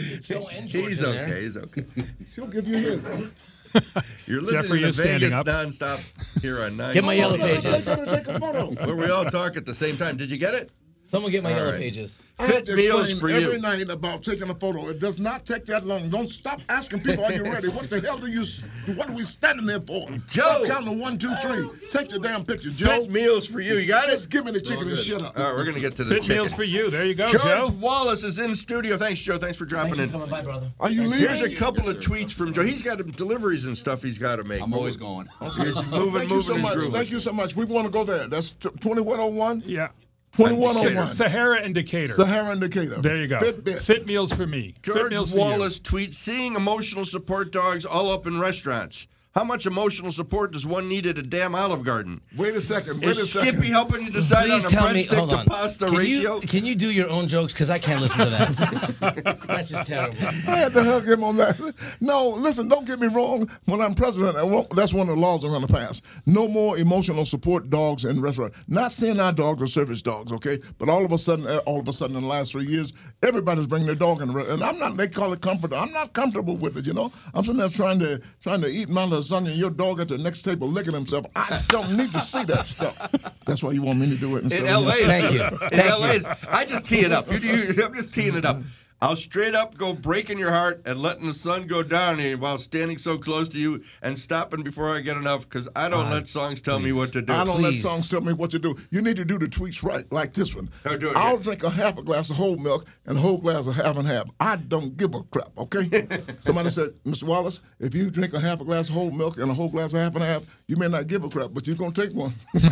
He's okay. He's okay. He'll give you his. You're listening Jeffrey to is standing Vegas up. nonstop here on nine. Get my yellow Take pages. take a photo. Where we all talk at the same time. Did you get it? Someone get my All yellow right. pages. I have Fit to meals explain for every you. night about taking a photo. It does not take that long. Don't stop asking people, are you ready? What the hell do you, what are we standing there for? Joe. Stop counting one, two, three. Take the damn picture, Joe. Fit meals for you. You got it? Just give me the chicken and shut up. All right, we're going to get to the Fit chicken. meals for you. There you go, George Joe. Wallace is in studio. Thanks, Joe. Thanks for dropping Thanks for in. coming by, brother. Are you leaving? Here's a couple of tweets from Joe. He's got deliveries and stuff he's got to make. I'm always going. He's moving, Thank you moving, so and much. grooving. Thank you so much. We want to go there. That's twenty-one oh one? Yeah. twenty-one oh one. Sahara and Decatur. Sahara and Decatur. There you go. Fit, bit. Fit meals for me. Fit George meals for you. Wallace tweets, seeing emotional support dogs all up in restaurants. How much emotional support does one need at a damn Olive Garden? Wait a second. Wait Is a second. Skippy helping you decide Please on a tell me. breadstick Hold to on. pasta can ratio? You, can you do your own jokes? Because I can't listen to that. That's just terrible. I had to hug him on that. No, listen, don't get me wrong. When I'm president, I won't, that's one of the laws I'm going to pass. No more emotional support dogs in restaurants. Not saying our dogs are service dogs, okay? But all of a sudden, uh, all of a sudden in the last three years, everybody's bringing their dog in the restaurant. And I'm not, they call it comfort. I'm not comfortable with it, you know? I'm sitting there trying to trying to eat my lasagna and your dog at the next table licking himself. I don't need to see that stuff. That's why you want me to do it. In instead of L A, you. Thank you. In Thank L A, you. I just tee it up. You, you, I'm just teeing it up. I'll straight up go breaking your heart and letting the sun go down here while standing so close to you and stopping before I get enough because I don't Uh, let songs tell me what to do. I don't Please. let songs tell me what to do. You need to do the tweets right, like this one. Oh, do it, I'll yeah. drink a half a glass of whole milk and a whole glass of half and half. I don't give a crap, okay? Somebody said, Mister Wallace, if you drink a half a glass of whole milk and a whole glass of half and half, you may not give a crap, but you're going to take one.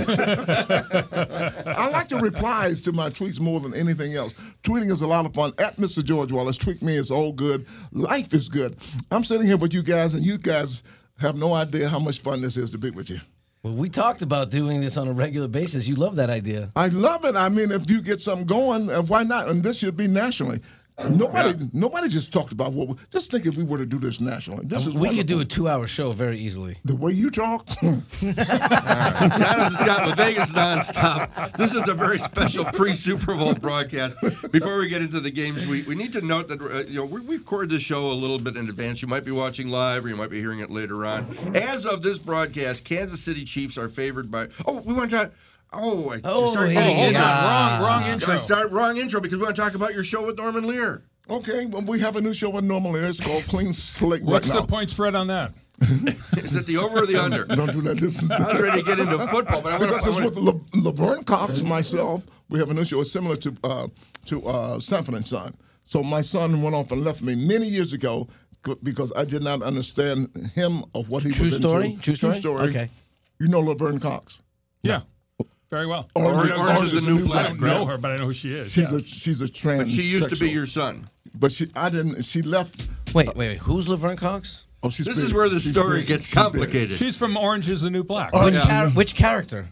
I like the replies to my tweets more than anything else. Tweeting is a lot of fun. At Mister George Wallace, tweet me. It's all good. Life is good. I'm sitting here with you guys, and you guys have no idea how much fun this is to be with you. Well, we talked about doing this on a regular basis. You love that idea. I love it. I mean, if you get something going, uh, why not? And this should be nationally. Nobody, Yeah. nobody just talked about what. We, just think if we were to do this nationally. This is We could do a wonderful. two-hour show very easily. The way you talk. Jonathan Scott with Vegas Nonstop. This is a very special pre-Super Bowl broadcast. Before we get into the games, we, we need to note that uh, you know we, we record this show a little bit in advance. You might be watching live, or you might be hearing it later on. As of this broadcast, Kansas City Chiefs are favored by. Oh, we want to. Oh, I Oh, started hey, getting Hold into- on, wrong, wrong I intro. start wrong intro because we want to talk about your show with Norman Lear. Okay, well, we have a new show with Normal Air. It's called Clean Slate What's right the now. point spread on that? Is it the over or the under? Don't do that. This is I was ready to get into football, but I want because it's with to. La- Laverne Cox and myself. We have a new show. It's similar to uh, to uh, Sanford and Son. So my son went off and left me many years ago c- because I did not understand him of what he True was story? into. True story? Okay. You know Laverne Cox. Yeah, very well. Orange- I Orange is the New Black. don't know her, but I know who she is. She's yeah. a she's a trans. But she used to be your son. But she I didn't. She left. Wait, wait, wait. Who's Laverne Cox? Oh, she's This big. is where the She's story big. gets She's big. complicated. She's from Orange is the New Black. Oh, Which, yeah. char- which character?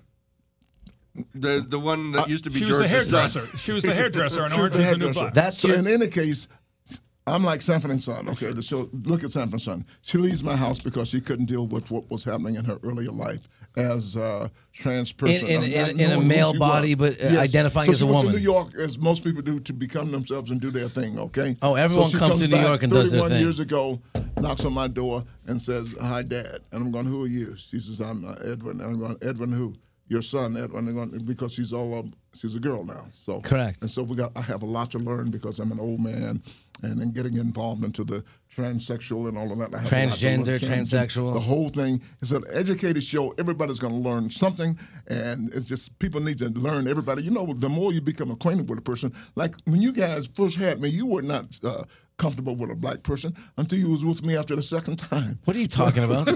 The the one that used to be She was the George's son. hairdresser. She was the hairdresser on She was Orange the is the New hairdresser. Black. That's So your. in any case, I'm like Sanford and Son. Okay, the show. Look at Sanford and Son. She leaves my house because she couldn't deal with what was happening in her earlier life as a trans person. in- Of in- not in a knowing who male she body, was. but, uh, identifying so as she a went woman. to New York, as most people do, to become themselves and do their thing. Okay. Oh, everyone she comes to New back York and does their thirty-one thing. years ago, knocks on my door and says, "Hi, Dad." And I'm going, "Who are you?" She says, "I'm uh, Edwin." And I'm going, "Edwin who?" Your son, Edwin, and I'm going, because she's all um, she's a girl now. So Correct. And so we got. I have a lot to learn because I'm an old man, and then getting involved into the transsexual and all of that. I have a lot to learn. Transgender, transsexual. The whole thing is an educated show. Everybody's going to learn something, and it's just people need to learn. Everybody, you know, the more you become acquainted with a person, like when you guys first had me, you were not uh, comfortable with a black person until you was with me after the second time. What are you talking about?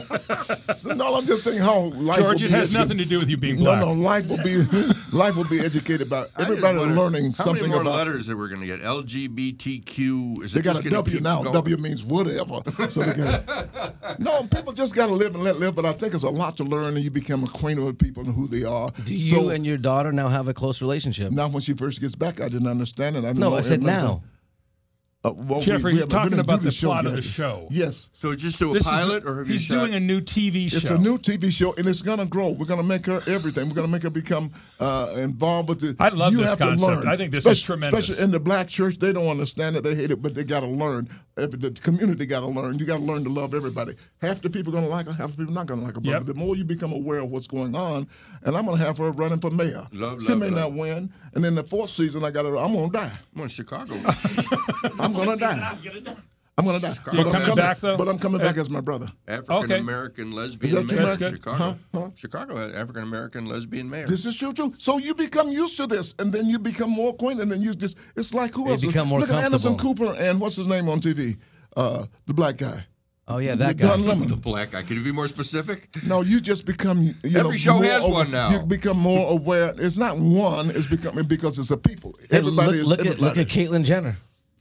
So, no, I'm just saying how life. George, will it be has educated. nothing to do with you being No, black. no, life will be life will be educated about I just everybody wonder, learning how something many more about. letters that we're going to get? L G B T Q. Is They it got just a gonna W keep now. going? W means whatever. So they got, no, people just got to live and let live. But I think it's a lot to learn, and you become acquainted with people and who they are. Do you so, and your daughter now have a close relationship? now when she first gets back, I didn't understand it. I didn't No, know I said everything. now. Uh, well, Jeffrey, we, we he's haven't talking been to about do the plot of yet. the show. Yes. So just do a This pilot, is, or have you he's shot? doing a new T V show. It's a new T V show, and it's gonna grow. We're gonna make her everything. We're gonna make her become uh, involved with the. I love you this have to concept. learn. I think this is Especially- tremendous. Especially in the black church, they don't understand it. They hate it, but they gotta learn. Every- The community gotta learn. You gotta learn to love everybody. Half the people gonna like her, half the people not gonna like her. But Yep. the more you become aware of what's going on, and I'm gonna have her running for mayor. Love, she love, may love. not win, and then the fourth season, I got her. I'm gonna die. I'm in Chicago. I'm gonna die. I'm gonna die. You're But I'm coming back, though? But I'm coming back as my brother. African American lesbian Is that too mayor. much? Chicago. Huh? Huh? Chicago had African American lesbian mayor. This is true too. So you become used to this, and then you become more acquainted, and you just it's like who They else? become more Look at Anderson comfortable. Cooper and what's his name on T V? Uh, the black guy. Oh yeah, that Don guy. Lemon. The black guy. Can you be more specific? No, you just become. You Every know, show more has aw- one now. You become more aware. It's not one. It's becoming because it's a people. Hey, Everybody look, is look at everybody. look at Caitlyn Jenner.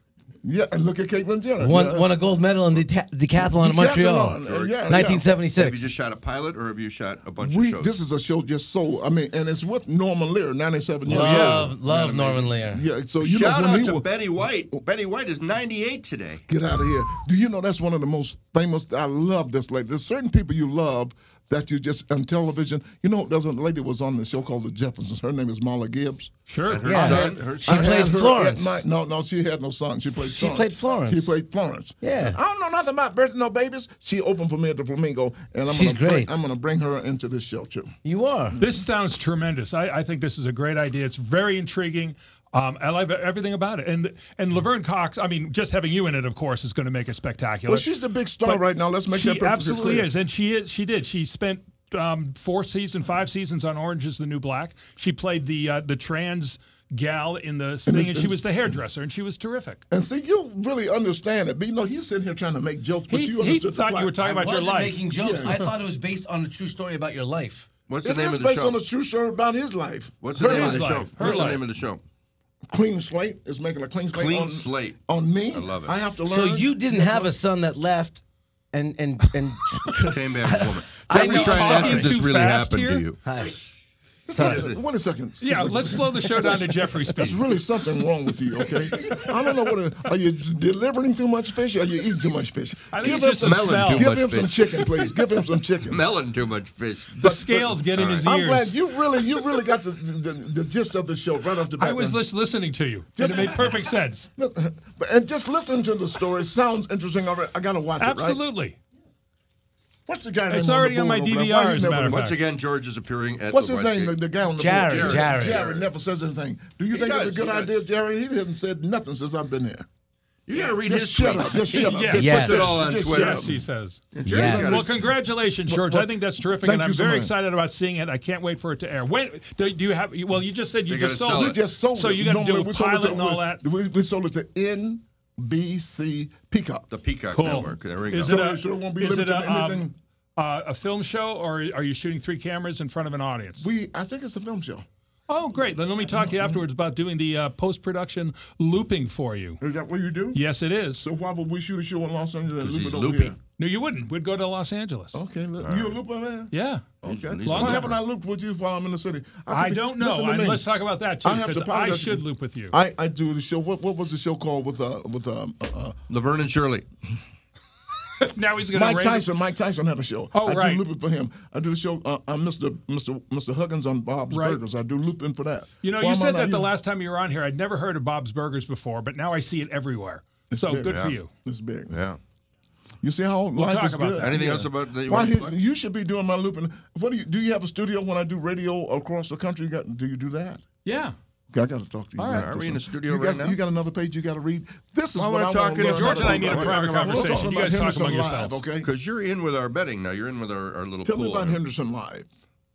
Yeah, and look at Caitlyn Jenner. Won, yeah. won a gold medal in the decathlon, decathlon in Montreal, Decathlon, uh, yeah, nineteen Have seventy-six. you just shot a pilot, or have you shot a bunch We of shows? this is a show just so I mean, and it's with Norman Lear, ninety-seven years Love, old. love Norman Lear. Yeah, so you Shout know when out he to was, Betty White. Betty White is ninety-eight today. get out of here. Do you know that's one of the most famous? I love this lady. There's certain people you love that you just on television. You know, there's a lady was on the show called The Jeffersons. Her name is Marla Gibbs. Sure. Her Yeah. son, her She son. I had played her Florence. at my- no, no, she had no son. She played. She Florence. played Florence. She played Florence. Yeah. I don't know nothing about birthing no babies. She opened for me at the Flamingo, and I'm She's gonna bring, great. I'm gonna bring her into this show too. You are. This sounds tremendous. I, I think this is a great idea. It's very intriguing. Um, I love everything about it. And and Laverne Cox, I mean, just having you in it, of course, is going to make it spectacular. Well, she's the big star But right now. Let's make she that perfectly absolutely clear. is, and she is. She did. She spent um, four seasons, five seasons on Orange Is the New Black. She played the uh, the trans gal in the thing, and, it's- she was the hairdresser, and she was terrific. And see, you really understand it. But you know, you're sitting here trying to make jokes, but He, you he understood the thought plot. you were talking about your wasn't life. making jokes. Yeah. I thought it was based on a true story about your life. What's the It name is of the based show? on a true story about his life. What's the name of His the show? life. Her What's the life. name of the show? Clean slate is making a clean slate. Clean on, slate. on me. I love it. I have to learn. So you didn't have a son that left, and and and. Came back a woman. I Jeffrey's know. trying to ask Talking if this too really fast happened here? to you. Hi. Listen, wait a second. Yeah, let's slow the show down to Jeffrey speed. There's really something wrong with you, okay? I don't know what. It, are you delivering too much fish? Or are you eating too much fish? I think Give it's him just a some- smell. Too Give much him some fish. chicken, please. Give him some chicken. Smelling too much fish. The scales get in his I'm ears. glad you really, you really got the, the, the gist of the show right off the bat. I was lis- listening to you, and it made perfect sense. But and just listening to the story sounds interesting already. I gotta watch it. Right? Absolutely. What's the guy name? It's on the already on board my over there? D V R, Why he as a never- matter of Once fact. again, George is appearing at What's the his name? The, Westgate. the guy on the Jared, board. Jared. Jared never says anything. Do you think does, it's a good he idea, does. Jared? He hasn't said nothing since I've been here. You got to read Just his shut tweets. up. Just shut up. Yes. Just Yes. put it all on just Twitter. shut Yes, up. he says. Yes. Well, congratulations, George. I think that's terrific, Thank and I'm you so very much. excited about seeing it. I can't wait for it to air. When do, do you have? Well, you just said you You just gotta sold sell it. it. We just sold so it. you got to do Normally, a we sold it pilot to- and all that. We, we sold it to N B C Peacock. The Peacock Cool. Network. There we go. Is So it a, it sure won't be is it limited a, to anything. um, uh, a film show, or are you shooting three cameras in front of an audience? We, I think it's a film show. Oh, great. Then let me talk to you afterwards about doing the uh, post-production looping for you. Is that what you do? Yes, it is. So why would we shoot a show in Los Angeles and 'Cause loop he's it over looping. here? No, you wouldn't. We'd go to Los Angeles. Okay, look, you a looper, man? Yeah. Okay. He's a Why looper. haven't I looped with you while I'm in the city? I could be- don't know. listen to And me. let's talk about that, too, I have because to I apologize. should loop with you. I, I do the show. What, what was the show called with uh with um uh, Laverne and Shirley. now he's going to Mike Tyson? Mike Tyson had a show. Oh, I right. do looping for him. I do the show. Uh, I'm Mister Mister Mister Huggins on Bob's Right. Burgers. I do looping for that. You know, Why you am I said not that the you? last time you were on here. I'd never heard of Bob's Burgers before, but now I see it everywhere. so big, good for yeah. you. It's big. Yeah. You see how life talk is about good. that. Anything else about that you Why want to he- plug? you should be doing my looping. What do you do? You have a studio when I do radio across the country? You got, do you do that? Yeah. Okay, I got to talk to you. All about right. Are we this in one. the studio you right guys, now? You got another page you got to read. This is I what wanna I talk want to in learn. the- George and I need a We're private talking about- We're conversation. talking You guys about talk among Henderson yourselves. Live, okay? Because you're in with our betting now. You're in with our, our little Tell me pool. about Henderson Live.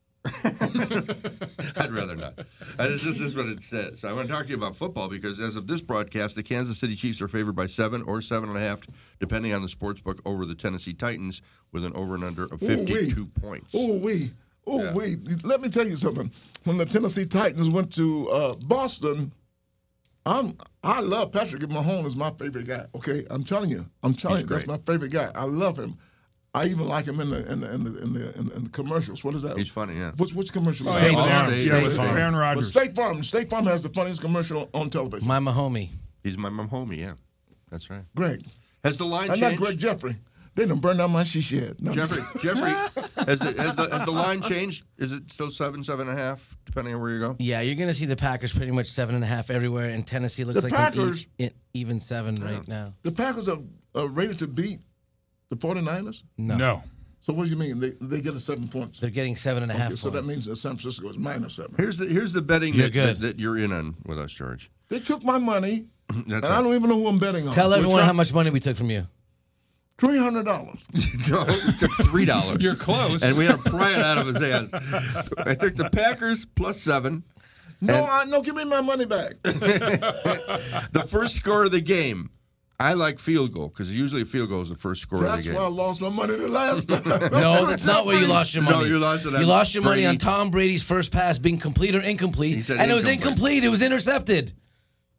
I'd rather not. Uh, This this is what it says. I want to talk to you about football because as of this broadcast, the Kansas City Chiefs are favored by seven or seven and a half, depending on the sports book, over the Tennessee Titans with an over and under of fifty-two points. Oh, we. Oh, Yeah. we. Let me tell you something. When the Tennessee Titans went to uh, Boston, I'm, I love Patrick Mahomes is my favorite guy. Okay, I'm telling you. I'm telling He's you, that's great. my favorite guy. I love him. I even like him in the in the in the, in the, in the, in the commercials. What is that? He's funny, yeah. Which which commercial? is State that? Farm. State- Yeah, State with Farm. Aaron But Rodgers. State Farm. State Farm has the funniest commercial on television. My Mahomie. He's my mom homie, yeah. That's right. Greg. Has the line I'm not changed? Greg Jeffrey. They done burned down my she shed. No, I'm just- Jeffrey, Jeffrey, has the, has the has the line changed? Is it still seven, seven and a half, depending on where you go? Yeah, you're gonna see the Packers pretty much seven and a half everywhere, and Tennessee looks The like Packers- an e- e- even seven right now. The Packers are, are rated to beat the 49ers? No, No. So what do you mean? They they get a seven points. they're getting seven and a half. Okay, so that points. means that San Francisco is minus seven. Here's the here's the betting You're that, good. that, that you're in on with us, George. They took my money, That's and right. I don't even know who I'm betting on. Tell everyone try- how much money we took from you. Three hundred dollars. No, it took three dollars. You're close. And we had to pry it out of his hands. I took the Packers plus seven. No, And- I, no, give me my money back. The first score of the game. I like field goal because usually a field goal is the first score That's of the why I game. lost my money the last time. No, that's not where you lost your No, money. you lost it on You lost your money on Brady. Tom Brady's first pass being complete or incomplete, He said and it was incomplete. incomplete. It was intercepted.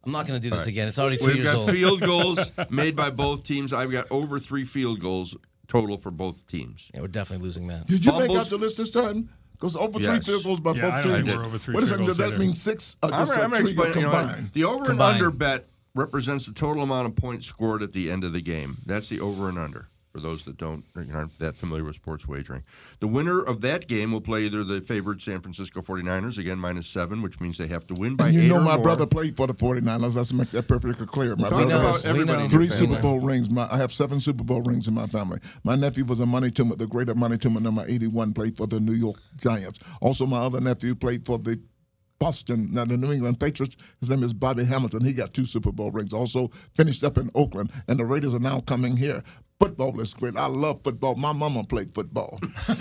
I'm not going to do this again. It's already two We've years got old. field goals made by both teams. I've got over three field goals total for both teams. Yeah, we're definitely losing that. Did you Fumbles. make out the list this time? Because over Yes. three field goals by Yeah, I both don't teams. think we're over three What is field it? goals Does that either. mean six? Or I'm, just I'm uh, three explaining. You know, combined? the over Combined. and under bet represents the total amount of points scored at the end of the game. That's the over and under. For those that don't aren't that familiar with sports wagering, the winner of that game will play either the favored San Francisco forty-niners, again minus seven, which means they have to win by And you eight know or my more. brother played for the forty-niners. Let's make that perfectly clear. My Talk brother about has everybody in three your family. Super Bowl rings. My, I have seven Super Bowl rings in my family. My nephew was a Money Tuma, the greater Money Tuma, number eighty-one, played for the New York Giants. Also, my other nephew played for the Boston, now the New England Patriots. His name is Bobby Hamilton. He got two Super Bowl rings. Also finished up in Oakland, and the Raiders are now coming here. Football is great. I love football. My mama played football.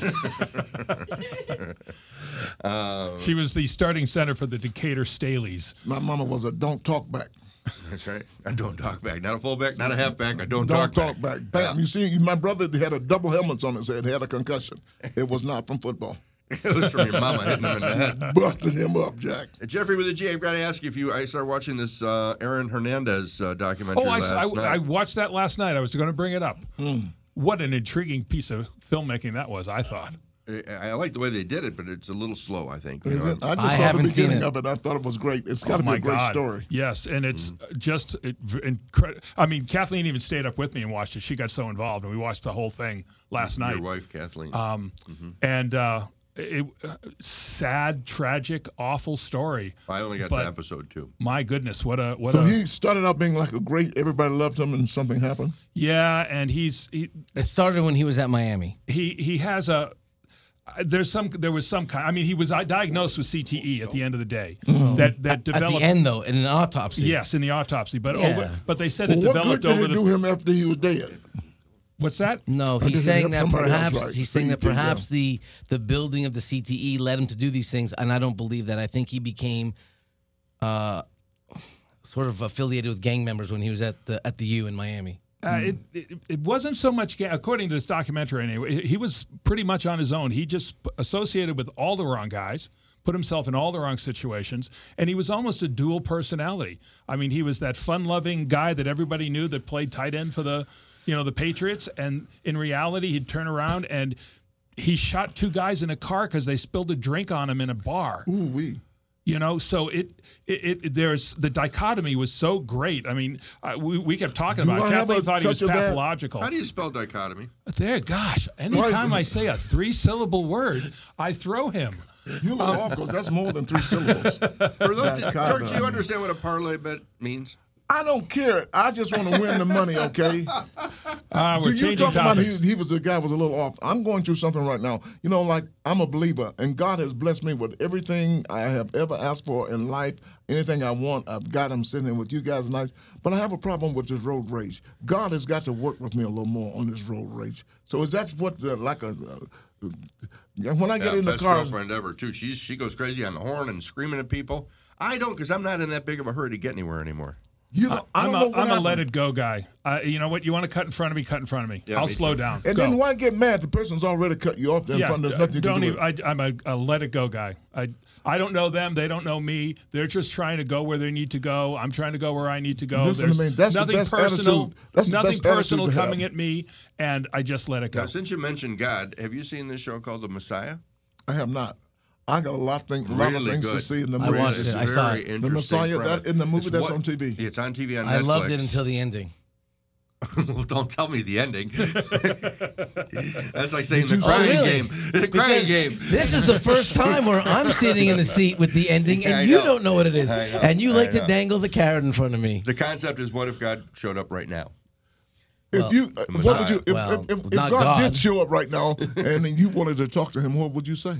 She was the starting center for the Decatur Staleys. My mama was a don't talk back. That's right. I don't talk back. Not a fullback, not a halfback. I don't, Don't talk, talk back. Bam. You see, my brother had a double helmet on his head, had a concussion. It was not from football. It was from your mama hitting him in the head. Busted him up, Jack. Uh, Jeffrey with a G, I've got to ask you if you. I started watching this uh, Aaron Hernandez uh, documentary Oh, I, last I, night. I watched that last night. I was going to bring it up. What an intriguing piece of filmmaking that was, I thought. I, I like the way they did it, but it's a little slow. I think. you Is know. it? I just I saw the haven't seen beginning it. of it. I thought it was great. It's got to Oh be my a great God. story. Yes, and it's Mm-hmm. just it, incredible. I mean, Kathleen even stayed up with me and watched it. She got so involved, and we watched the whole thing last night. Your wife, Kathleen. Um, Mm-hmm. And uh, it, uh, sad, tragic, awful story. I only got but- to episode two. My goodness, what a what So a he started out being like a great, everybody loved him, and something happened. yeah. And he's he It started when he was at Miami. he he has a. uh, There's some. There was some kind. I mean, he was uh, diagnosed with C T E at the end of the day. That that At developed. the end, though, in an autopsy. Yes, in the autopsy, but Yeah. over, but they said Well, it what good developed did over it the. do him after he was dead? What's that? No, did he's he saying help that somebody else, perhaps right? he's saying that C T E, yeah. perhaps the the building of the C T E led him to do these things, and I don't believe that. I think he became uh, sort of affiliated with gang members when he was at the at the U in Miami. Uh, it, it it wasn't so much, ga- according to this documentary anyway, he- he was pretty much on his own. He just p- associated with all the wrong guys, put himself in all the wrong situations, and he was almost a dual personality. I mean, he was that fun-loving guy that everybody knew that played tight end for the, you know, the Patriots, and in reality, he'd turn around and he shot two guys in a car because they spilled a drink on him in a bar. Ooh wee. You know, so it, it, it there's the dichotomy was so great. I mean, I, we, we kept talking Do about I it. have Kathleen a thought he was touch of that? pathological. How do you spell dichotomy? There, gosh, anytime I say a three-syllable word, I throw him. You look off because that's more than three syllables. For those, Dichotomy. George, do you understand what a parlay bet means? I don't care. I just want to win the money, okay? Uh, we're Do you changing talk about he, topics. he was the guy was a little off? I'm going through something right now. You know, like I'm a believer, and God has blessed me with everything I have ever asked for in life. Anything I want, I've got. I'm sitting here with you guys tonight. But I have a problem with this road rage. God has got to work with me a little more on this road rage. So is that what the, like a uh, when I get Yeah, in the best car? girlfriend ever too. She's she goes crazy on the horn and screaming at people. I don't, because I'm not in that big of a hurry to get anywhere anymore. You know, I I'm don't a, know what I'm a happened. let it go guy. Uh, you know what? You want to cut in front of me? Cut in front of me. Yeah, I'll me slow too. down. And Go. then why get mad? The person's already cut you off. There in Yeah, front. There's nothing you can don't do. even, I, I'm a, a let it go guy. I I don't know them. They don't know me. They're just trying to go where they need to go. I'm trying to go where I need to go. Listen to There's me, that's the nothing best personal. attitude. That's the nothing best attitude personal to have. coming at me, and I just let it go. Now, since you mentioned God, have you seen this show called The Messiah? I have not. I got a lot, thing, a lot of Really things good. to see in the I movie. watched It's it. I very saw it. interesting The Messiah, premise. that in the movie It's that's what- on T V. It's on T V on Netflix. I loved it until the ending. Well, don't tell me the ending. That's like saying Did the you- crying Oh, really? game. The crying Because game. This is the first time where I'm sitting in the seat with the ending, and I you know. don't know what it is, I know. and you I like to know. dangle the carrot in front of me. The concept is, what if God showed up right now? If Well, you, uh, what would you, if, well, if, if, if not God, God. did show up right now and then you wanted to talk to him, what would you say?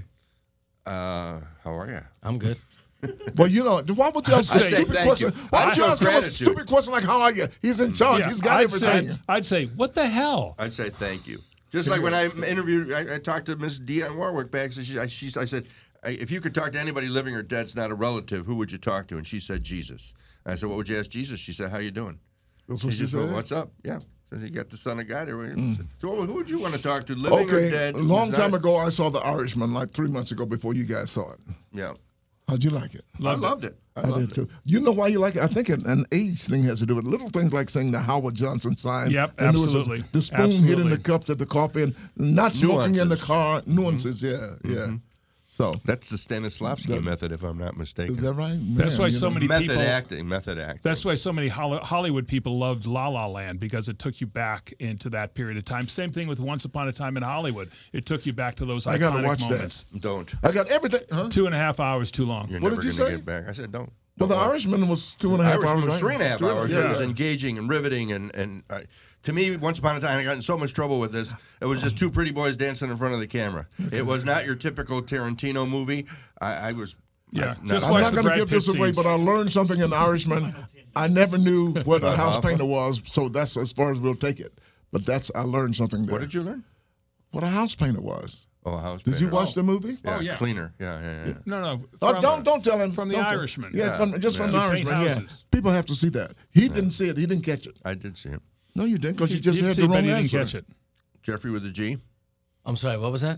Uh, how are you? I'm good. Well, you know, why would you ask a I'd say stupid thank question? you. Why I would you show ask him a gratitude. stupid question like, "How are you?" He's in charge. Yeah, He's got I'd everything. Say, I'd say, what the hell? I'd say thank you. Just like when I interviewed, I, I talked to Miss Dionne Warwick back. So she, I, she, I said, I, if you could talk to anybody living or dead, it's not a relative, who would you talk to? And she said, Jesus. And I said, what would you ask Jesus? She said, how you doing? That's what She she just went, said. what's up? Yeah. So you got the Son of God. So who would you want to talk to, living or Okay, dead? a long who's time not- ago, I saw The Irishman, like three months ago before you guys saw it. Yeah. How'd you like it? I loved it. I, I loved did it. too. You know why you like it? I think an, an age thing has to do with it. Little things like saying the Howard Johnson sign. Yep, the nuances, absolutely. The spoon Absolutely. hitting the cups at the coffee and not smoking in the Nuances. car. Nuances, yeah, yeah. Mm-hmm. So That's the Stanislavski That- method, if I'm not mistaken. is that right? That's Man, why you so know. many method people. acting, method acting. That's why so many Holly- Hollywood people loved La La Land, because it took you back into that period of time. Same thing with Once Upon a Time in Hollywood. It took you back to those I gotta iconic watch that. moments. Don't. I got everything. Huh? Two and a half hours too long. You're What never did you going to say? get back. I said don't. Well, the Don't watch. Irishman was two and a half Irishman hours. was right? three and a half Three- hours. Yeah. It was engaging and riveting, and and uh, to me, Once Upon a Time, I got in so much trouble with this. It was just two pretty boys dancing in front of the camera. It was not your typical Tarantino movie. I, I was. Yeah, I, just I'm watch not the going to Brad give this Pitt away, scenes. but I learned something in The Irishman. I never knew what a About house Hoffa? painter was, so that's as far as we'll take it. But that's I learned something there. What did you learn? What a house painter was. Oh, a house. Did you painter. watch Oh. the movie? Yeah, Oh, yeah. cleaner. Yeah, yeah, yeah. No, no. Oh, from- don't don't tell him. from The Don't tell- Irishman. Yeah, Yeah. From, just from Yeah. The He paint Irishman. Yeah, houses. people have to see that. He didn't see it. He didn't catch it. I did see him. No, you didn't, because you You- just you had see, the but wrong he didn't answer. catch it. Jeffrey with a G. I'm sorry, what was that?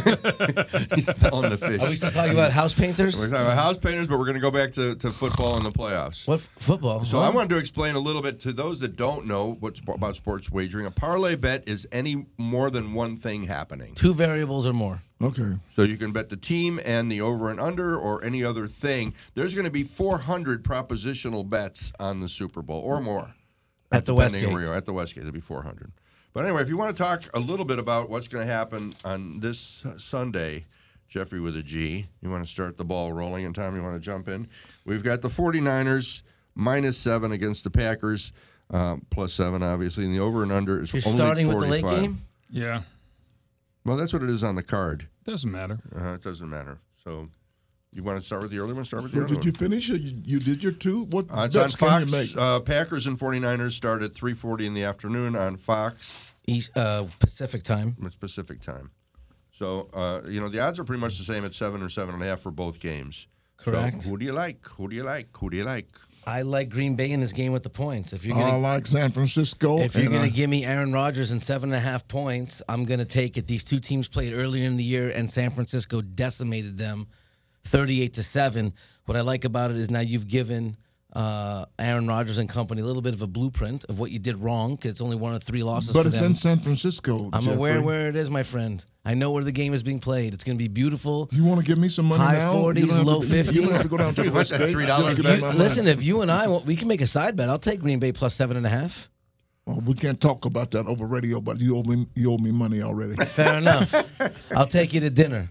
He's spelling the fish. Are we still talking about house painters? We're talking about house painters, but we're going to go back to, to football and the playoffs. What f- football? So Huh? I wanted to explain a little bit to those that don't know what sp- about sports wagering. A parlay bet is any more than one thing happening. Two variables or more. Okay. So you can bet the team and the over and under or any other thing. There's going to be four hundred propositional bets on the Super Bowl or more. At the depending Westgate. where you are. At the Westgate, there'll be four hundred. But anyway, if you want to talk a little bit about what's going to happen on this Sunday, Jeffrey with a G, you want to start the ball rolling, and Tom, you want to jump in? We've got the 49ers minus seven against the Packers, um, plus seven, obviously, and the over and under is You're only starting with the late forty-five. game? Yeah, Well, that's what it is on the card. doesn't matter. Uh, it doesn't matter. So you want to start with the early one? Start with the So early did you one. finish? Or you, you did your two? What Uh, it's on bets can Fox. you make? Uh, Packers and 49ers start at three forty in the afternoon on Fox. East, uh, Pacific time. It's Pacific time. So, uh, you know, the odds are pretty much the same at seven or seven and a half for both games. So Correct. who do you like? Who do you like? Who do you like? I like Green Bay in this game with the points. If you're I gonna like San Francisco. if you're and gonna I- give me Aaron Rodgers and seven and a half points, I'm gonna take it. These two teams played earlier in the year, and San Francisco decimated them, thirty-eight to seven. What I like about it is now you've given uh, Aaron Rodgers and company a little bit of a blueprint of what you did wrong, because it's only one of three losses but for it's them. in San Francisco. I'm Jeffrey. aware where it is, my friend. I know where the game is being played. It's going to be beautiful. You want to give me some money High now? forties, You don't have low to- You don't fifties. have to go down to the You want that Westgate. three dollar Just give bet? me my money. Listen, if you and I, want- we can make a side bet. I'll take Green Bay plus seven and a half. Well, we can't talk about that over radio, but you owe me, you owe me money already. Fair enough. I'll take you to dinner.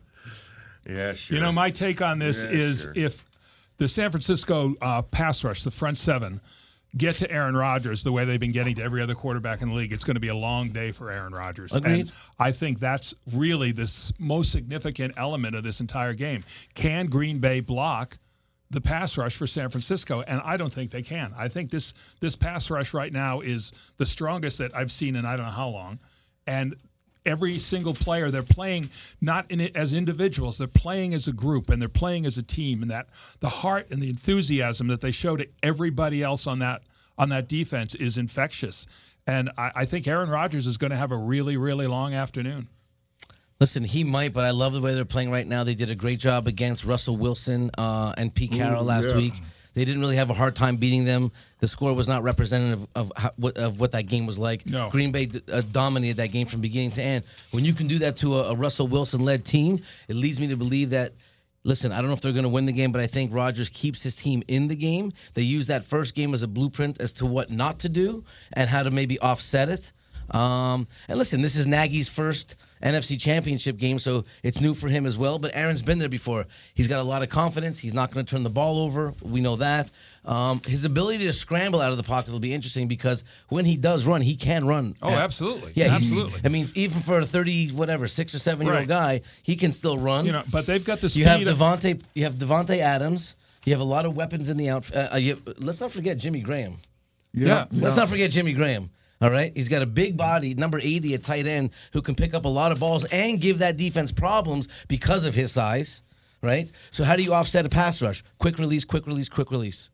Yeah, sure. You know, my take on this Yeah, is sure. if the San Francisco uh, pass rush, the front seven, get to Aaron Rodgers the way they've been getting to every other quarterback in the league, it's going to be a long day for Aaron Rodgers. Agreed. And I think that's really the s- most significant element of this entire game. Can Green Bay block the pass rush for San Francisco? And I don't think they can. I think this this pass rush right now is the strongest that I've seen in I don't know how long. And every single player, they're playing not in it as individuals, they're playing as a group, and they're playing as a team. And that the heart and the enthusiasm that they show to everybody else on that on that defense is infectious. And I, I think Aaron Rodgers is going to have a really, really long afternoon. Listen, he might, but I love the way they're playing right now. They did a great job against Russell Wilson uh, and Pete Carroll Ooh, last yeah. week. They didn't really have a hard time beating them. The score was not representative of how, what, of what that game was like. No. Green Bay uh, dominated that game from beginning to end. When you can do that to a, a Russell Wilson-led team, it leads me to believe that, listen, I don't know if they're going to win the game, but I think Rodgers keeps his team in the game. They use that first game as a blueprint as to what not to do and how to maybe offset it. Um, and listen, this is Nagy's first N F C Championship game, so it's new for him as well. But Aaron's been there before. He's got a lot of confidence. He's not going to turn the ball over. We know that. Um, his ability to scramble out of the pocket will be interesting because when he does run, he can run. Oh, absolutely. Yeah, he's- Absolutely. I mean, even for a thirty, whatever, six or seven year old Right. guy, he can still run. You know, but they've got the speed You have of- Devontae. You have Devontae Adams. You have a lot of weapons in the outfield. Uh, you, let's not forget Jimmy Graham. Yeah. Let's not forget Jimmy Graham. All right, he's got a big body, number eighty at tight end, who can pick up a lot of balls and give that defense problems because of his size. Right. So how do you offset a pass rush? Quick release, quick release, quick release.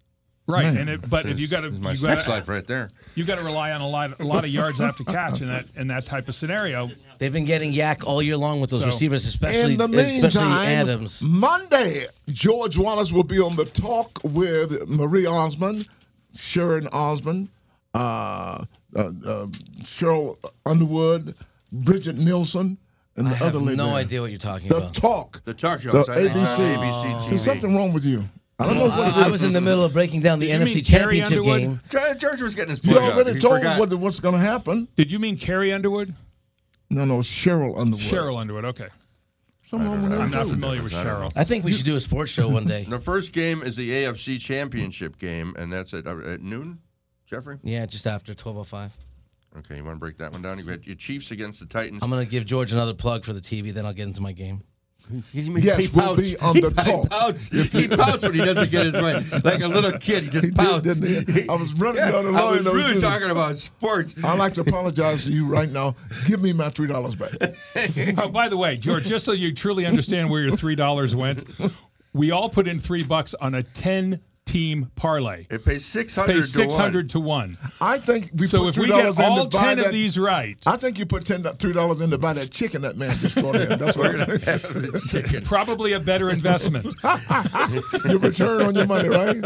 Right, Man. and it, but if you got to, This is my you sex gotta, life right there. you got to rely on a lot, a lot of yards after catch in that in that type of scenario. They've been getting yak all year long with those So, receivers, especially In the especially meantime, Adams. Monday, George Wallace will be on the talk with Marie Osmond, Sharon Osmond, uh, uh, uh, Cheryl Underwood, Bridget Nielsen, and the I have other lady. no there. idea what you're talking The about. talk. The talk show. The so I think A B it's C. on A B C T V. There's something wrong with you. I don't know what it is. I, I was in the middle of breaking down the Did you N F C mean Carrie Championship Underwood? game. George George was getting his You plug out. already He told forgot. what, what's going to happen. Did you mean Carrie Underwood? No, no, Cheryl Underwood. Cheryl Underwood. Okay, Something wrong with I'm that, not too. familiar with I don't Cheryl. I think we should do a sports show one day. The first game is the A F C Championship game, and that's at, uh, at noon, Jeffrey? Yeah, just after twelve oh five. Okay, you want to break that one down? You got your Chiefs against the Titans. I'm going to give George another plug for the T V, then I'll get into my game. He's, Yes, he we'll pouts. be on He the talk. pouts. He pouts when he doesn't get his way. Like a little kid, he just He did, pouts. didn't he? I was running Yeah, down the I line. was I was really doing- talking about sports. I'd like to apologize to you right now. Give me my three dollars back. Oh, by the way, George, just so you truly understand where your three dollars went, we all put in three bucks on a ten-team parlay. It pays six hundred Pays to one. six hundred to one. I think we So put if three we dollars get in all to buy ten that. of these right, I think you put ten three dollars in to buy that chicken that man just brought in. That's what I think. Chicken. probably a better investment. Your return on your money, right?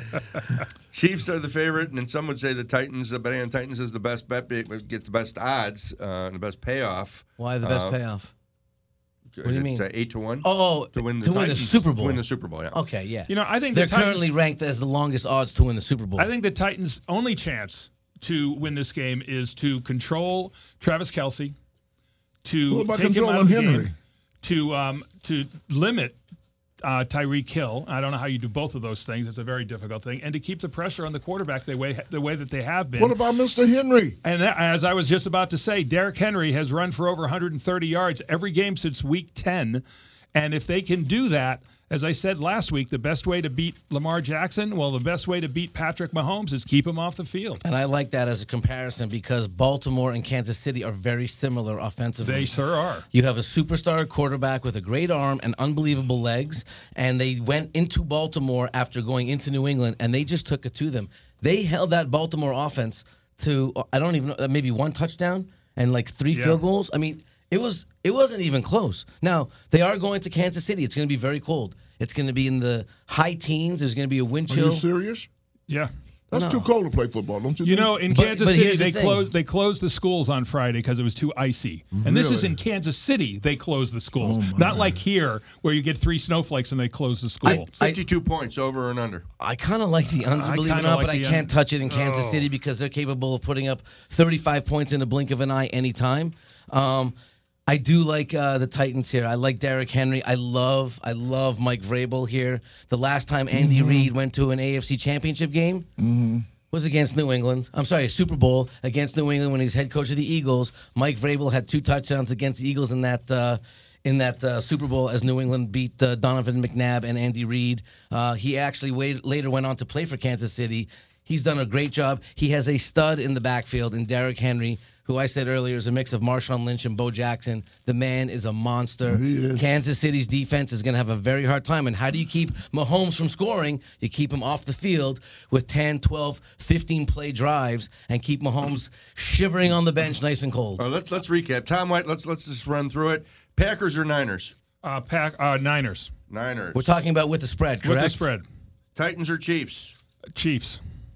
Chiefs are the favorite, and then some would say the Titans. Uh, betting on Titans is the best bet, be- get the best odds, uh, and the best payoff. Why the best Uh, payoff? What do you mean? It's, uh, eight to one. Oh, to win the, to win the Titans- Super Bowl. To win the Super Bowl, yeah. Okay, yeah. You know, I think They're the Titans, currently ranked as the longest odds to win the Super Bowl. I think the Titans' only chance to win this game is to control Travis Kelce, to What about take him out of controlling the Henry? game, to um, to limit uh, Tyreek Hill. I don't know how you do both of those things. It's a very difficult thing, and to keep the pressure on the quarterback the way the way that they have been. What about Mister Henry? And that- as I was just about to say, Derrick Henry has run for over one hundred thirty yards every game since week ten. And if they can do that, as I said last week, the best way to beat Lamar Jackson, well, the best way to beat Patrick Mahomes is keep him off the field. and I like that as a comparison because Baltimore and Kansas City are very similar offensively. They sure are. You have a superstar quarterback with a great arm and unbelievable legs, and they went into Baltimore after going into New England, and they just took it to them. They held that Baltimore offense to, I don't even know, maybe one touchdown and like three Yeah. field goals. I mean, it was it wasn't even close. Now, they are going to Kansas City. It's going to be very cold. It's going to be in the high teens. There's going to be a wind Are chill. you serious? Yeah. That's too cold to play football, don't you? You think? know, in But- Kansas but City, here's the they thing. closed they closed the schools on Friday because it was too icy. And this is Really? in Kansas City. They closed the schools, Oh, my. not like here where you get three snowflakes and they close the school. fifty-two points over and under. I kind of like the under, I believe it or kinda not, like but I the can't un- touch it in Kansas Oh. City because they're capable of putting up thirty-five points in a blink of an eye anytime. Um, I do like uh, the Titans here. I like Derrick Henry. I love, I love Mike Vrabel here. The last time Andy Mm-hmm. Reid went to an A F C Championship game was against New England. I'm sorry, a Super Bowl against New England when he's head coach of the Eagles. Mike Vrabel had two touchdowns against the Eagles in that uh, in that uh, Super Bowl as New England beat uh, Donovan McNabb and Andy Reid. Uh, he actually wait, later went on to play for Kansas City. He's done a great job. He has a stud in the backfield in Derrick Henry, who I said earlier is a mix of Marshawn Lynch and Bo Jackson. The man is a monster. He is. Kansas City's defense is going to have a very hard time. And how do you keep Mahomes from scoring? You keep him off the field with ten, twelve, fifteen play drives and keep Mahomes shivering on the bench nice and cold. All right, let's let's recap. Tom White, let's let's just run through it. Packers or Niners? Uh, pack, uh, Niners Niners. We're talking about with the spread, correct? with the spread. Titans or Chiefs? Chiefs.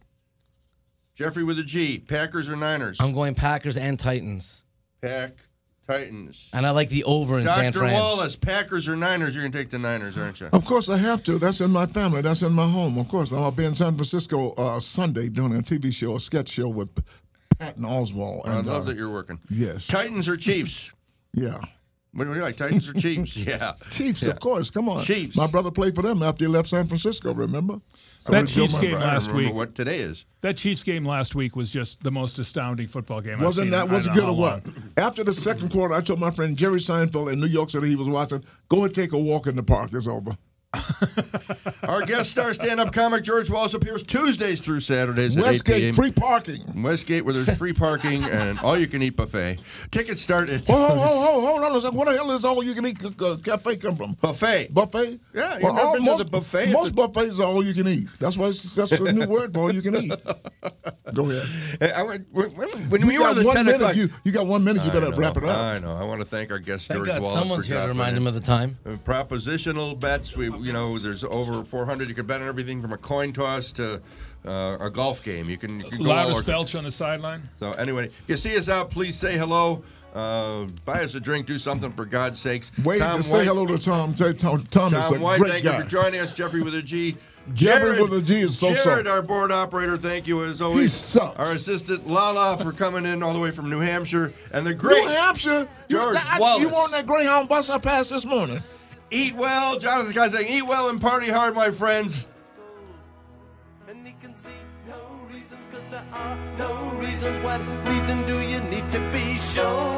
Jeffrey with a G. Packers or Niners? I'm going Packers and Titans. Pack, Titans. And I like the over in San Doctor Fran. Wallace, Packers or Niners? You're going to take the Niners, aren't you? Of course, I have to. That's in my family. That's in my home. Of course, I'll be in San Francisco uh, Sunday doing a T V show, a sketch show with Patton Oswalt. I And, love uh, that you're working. Yes. Titans or Chiefs? Yeah. What do you like, Titans or Chiefs? yeah. Chiefs, of course. Come on. Chiefs. My brother played for them after he left San Francisco, remember? So That did Joe Chiefs Montana. game I don't last remember week. what today is. That Chiefs game last week was just the most astounding football game I've Wasn't seen. that in I was it don't know good or how what? long. After the second quarter, I told my friend Jerry Seinfeld in New York City he was watching, go and take a walk in the park. It's over. Our guest star stand-up comic George Wallace appears Tuesdays through Saturdays at eight p.m. Westgate, free parking. Westgate, where there's free parking and all-you-can-eat buffet. Tickets start at... Oh, hold, hold, hold on a second. Where the hell is all-you-can-eat uh, cafe come from? Buffet. Buffet? Yeah, you've well, never all, been most, to the buffet? Most the... buffets are all-you-can-eat. That's why it's, that's a new word for all-you-can-eat. Go ahead. Hey, I went, when when you we were got the one ten minute. o'clock... You, you got one minute. You better I know, wrap it up. I know. I want to thank our guest, Thank George God Wallace, someone's for here to dropping remind in. him of the time. Uh, propositional bets. We, you know, there's over four hundred. You can bet on everything from a coin toss to uh, a golf game. You can, you can go all Loudest over. belch on the sideline. So anyway, if you see us out, please say hello. Uh, buy us a drink. Do something for God's sakes. Wait Tom to say White, hello to Tom. Say Tom, Tom is Tom a White, great thank guy. you for joining us. Jeffrey with a G. Jeffrey with a G is so Jared, so. our board operator, thank you as always. He sucks. Our assistant Lala for coming in all the way from New Hampshire, and the great New Hampshire. You, George that, Wallace. You on that Greyhound bus I passed this morning? Eat well, Jonathan Scott saying, eat well and party hard, my friends. And he can see no reasons, cause there are no reasons. What reason do you need to be shown?